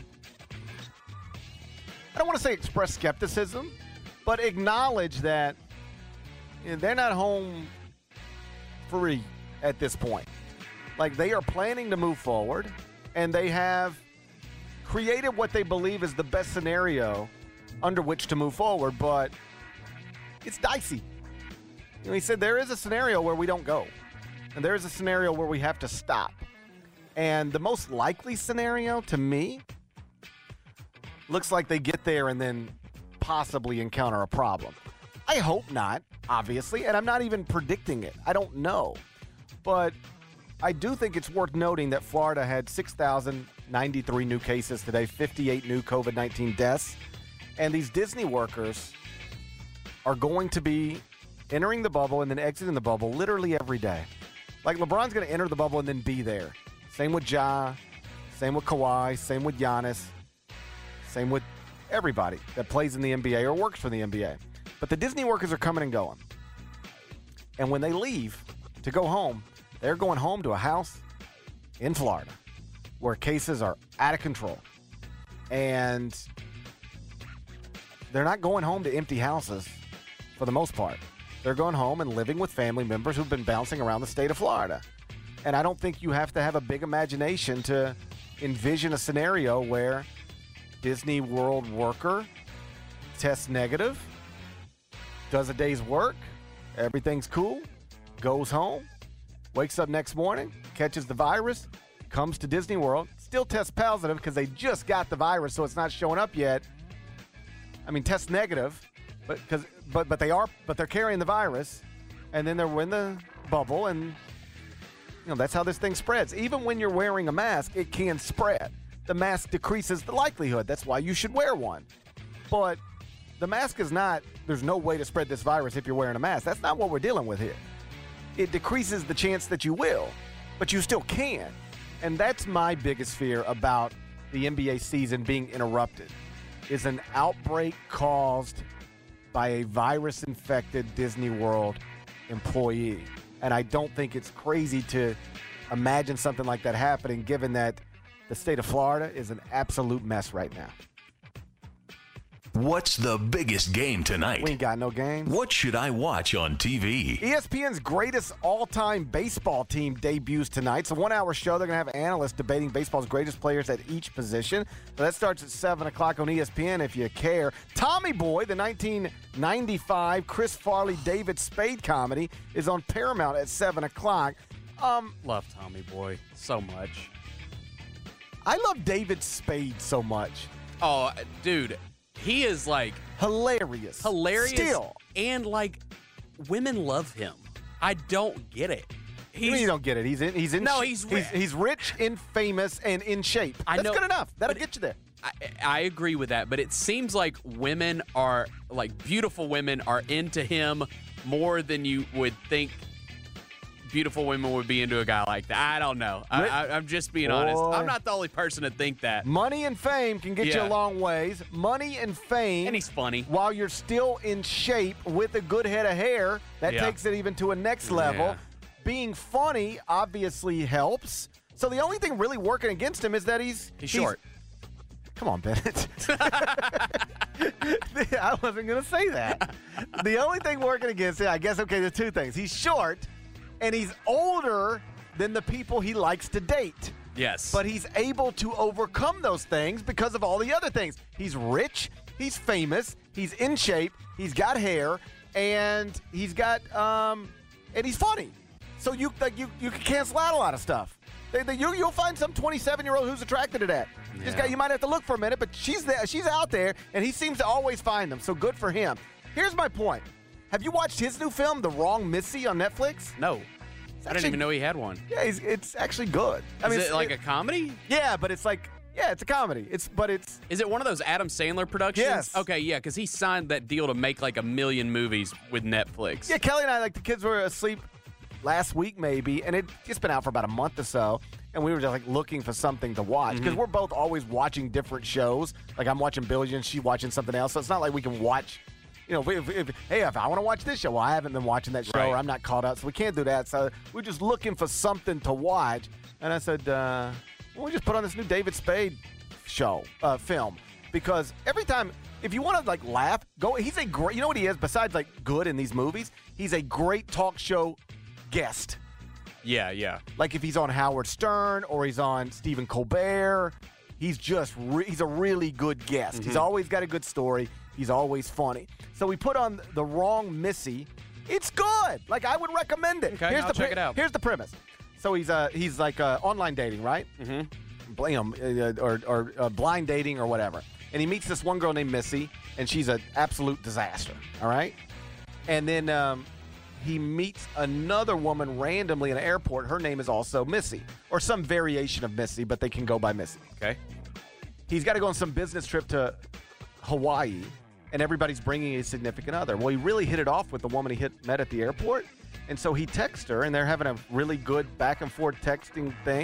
I don't want to say express skepticism, but acknowledge that you know, they're not home free at this point. Like, they are planning to move forward, and they have created what they believe is the best scenario under which to move forward, but it's dicey. You know, he said there is a scenario where we don't go, and there is a scenario where we have to stop. And the most likely scenario, to me, looks like they get there and then possibly encounter a problem. I hope not, obviously, and I'm not even predicting it. I don't know. But I do think it's worth noting that Florida had six thousand ninety-three new cases today, fifty-eight new covid nineteen deaths, and these Disney workers are going to be entering the bubble and then exiting the bubble literally every day. Like, LeBron's going to enter the bubble and then be there. Same with Ja. Same with Kawhi. Same with Giannis. Same with everybody that plays in the N B A or works for the N B A. But the Disney workers are coming and going. And when they leave to go home, they're going home to a house in Florida where cases are out of control. And they're not going home to empty houses for the most part. They're going home and living with family members who've been bouncing around the state of Florida. And I don't think you have to have a big imagination to envision a scenario where Disney World worker tests negative, does a day's work, everything's cool, goes home, wakes up next morning, catches the virus, comes to Disney World, still tests positive because they just got the virus, so it's not showing up yet. I mean, tests negative, but because but but they are but they're carrying the virus, and then they're in the bubble, and you know that's how this thing spreads. Even when you're wearing a mask, it can spread. The mask decreases the likelihood. That's why you should wear one. But the mask is not, there's no way to spread this virus if you're wearing a mask. That's not what we're dealing with here. It decreases the chance that you will, but you still can. And that's my biggest fear about the N B A season being interrupted, is an outbreak caused by a virus-infected Disney World employee. And I don't think it's crazy to imagine something like that happening, given that the state of Florida is an absolute mess right now. What's the biggest game tonight? We ain't got no game. What should I watch on T V? E S P N's greatest all-time baseball team debuts tonight. It's a one-hour show. They're going to have analysts debating baseball's greatest players at each position. So that starts at seven o'clock on E S P N if you care. Tommy Boy, the nineteen ninety-five Chris Farley, David Spade comedy, is on Paramount at seven o'clock. Um, Love Tommy Boy so much. I love David Spade so much. Oh, dude. He is like hilarious. Hilarious. Still. And like women love him. I don't get it. He's, you mean you don't get it? He's in he's in No, sh- he's he's, he's rich and famous and in shape. I That's know, good enough. That'll get you there. I, I agree with that, but it seems like women are like beautiful women are into him more than you would think beautiful women would be into a guy like that. I don't know. I, I, I'm just being honest. Boy. I'm not the only person to think that. Money and fame can get Yeah. you a long ways. Money and fame. And he's funny. While you're still in shape with a good head of hair, that Yeah. takes it even to a next level. Yeah. Being funny obviously helps. So the only thing really working against him is that he's... He's short. Come on, Bennett. I wasn't going to say that. The only thing working against it, I guess, okay, there's two things. He's short, and he's older than the people he likes to date. Yes. But he's able to overcome those things because of all the other things. He's rich, he's famous, he's in shape, he's got hair, and he's got um, and he's funny. So you like you you can cancel out a lot of stuff. They, they, you you'll find some twenty-seven-year-old who's attracted to that. This Yeah. guy, you might have to look for a minute, but she's there, she's out there, and he seems to always find them. So good for him. Here's my point. Have you watched his new film, The Wrong Missy, on Netflix? No. I actually- didn't even know he had one. Yeah, it's, it's actually good. I Is mean, it it's, like a comedy? Yeah, but it's like yeah, it's a comedy. It's but it's Is it one of those Adam Sandler productions? Yes. Okay, yeah, because he signed that deal to make like a million movies with Netflix. yeah. Kelly and I, like the kids were asleep last week maybe, and it just been out for about a month or so, and we were just like looking for something to watch because Mm-hmm. we're both always watching different shows. Like I'm watching Billions, she's watching something else, so it's not like we can watch. You know, if, if, hey, if I want to watch this show, well, I haven't been watching that show, Right. or I'm not caught up, so we can't do that. So we're just looking for something to watch. And I said, uh, well, we just put on this new David Spade show, uh, film, because every time, if you want to like laugh, go. He's a great. You know what he is? Besides like good in these movies, he's a great talk show guest. Yeah, yeah. Like if he's on Howard Stern or he's on Stephen Colbert, he's just re- he's a really good guest. He's always got a good story. He's always funny. So we put on The Wrong Missy. It's good. Like I would recommend it. Okay, here's I'll the check it out. Here's the premise. So he's uh he's like uh, online dating, right? Mm-hmm. You know, uh, or or uh, blind dating or whatever. And he meets this one girl named Missy, and she's an absolute disaster. All right. And then um, he meets another woman randomly in an airport. Her name is also Missy, or some variation of Missy, but they can go by Missy. Okay. He's got to go on some business trip to Hawaii, and everybody's bringing a significant other. Well, he really hit it off with the woman he hit, met at the airport, and so he texts her, and they're having a really good back and forth texting thing.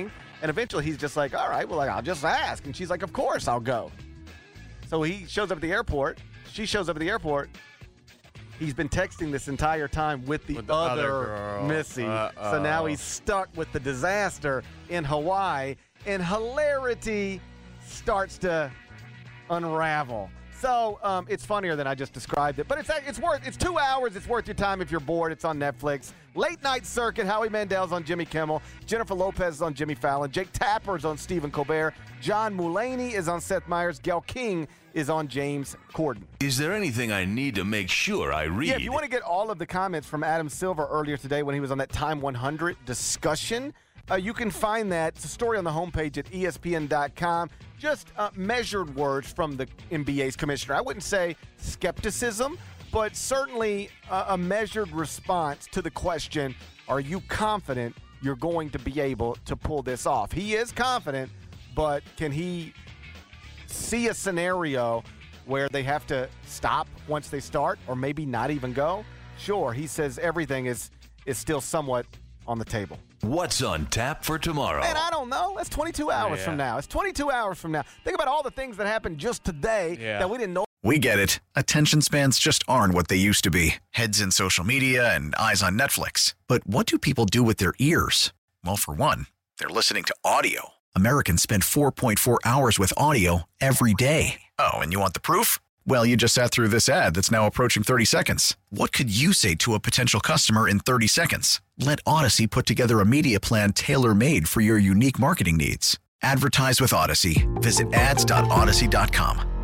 And eventually he's just like, all right, well, like, I'll just ask. And she's like, of course I'll go. So he shows up at the airport. She shows up at the airport. He's been texting this entire time with the, With the other, other girl. Missy. Uh-oh. So now he's stuck with the disaster in Hawaii. And hilarity starts to unravel. So um, it's funnier than I just described it. But it's it's worth it's two hours. It's worth your time if you're bored. It's on Netflix. Late Night Circuit. Howie Mandel's on Jimmy Kimmel. Jennifer Lopez is on Jimmy Fallon. Jake Tapper is on Stephen Colbert. John Mulaney is on Seth Meyers. Gayle King is on James Corden. Is there anything I need to make sure I read? Yeah, if you want to get all of the comments from Adam Silver earlier today when he was on that Time one hundred discussion, uh, you can find that. It's a story on the homepage at E S P N dot com. Just uh, measured words from the N B A's commissioner. I wouldn't say skepticism, but certainly uh, a measured response to the question, are you confident you're going to be able to pull this off? He is confident, but can he see a scenario where they have to stop once they start or maybe not even go? Sure, he says everything is is still somewhat on the table. What's on tap for tomorrow? Man, I don't know. That's twenty-two hours Yeah. from now. It's twenty-two hours from now. Think about all the things that happened just today Yeah. that we didn't know. We get it. Attention spans just aren't what they used to be. Heads in social media and eyes on Netflix. But what do people do with their ears? Well, for one, they're listening to audio. Americans spend four point four hours with audio every day. Oh, and you want the proof? Well, you just sat through this ad that's now approaching thirty seconds. What could you say to a potential customer in thirty seconds? Let Odyssey put together a media plan tailor-made for your unique marketing needs. Advertise with Odyssey. Visit ads dot odyssey dot com.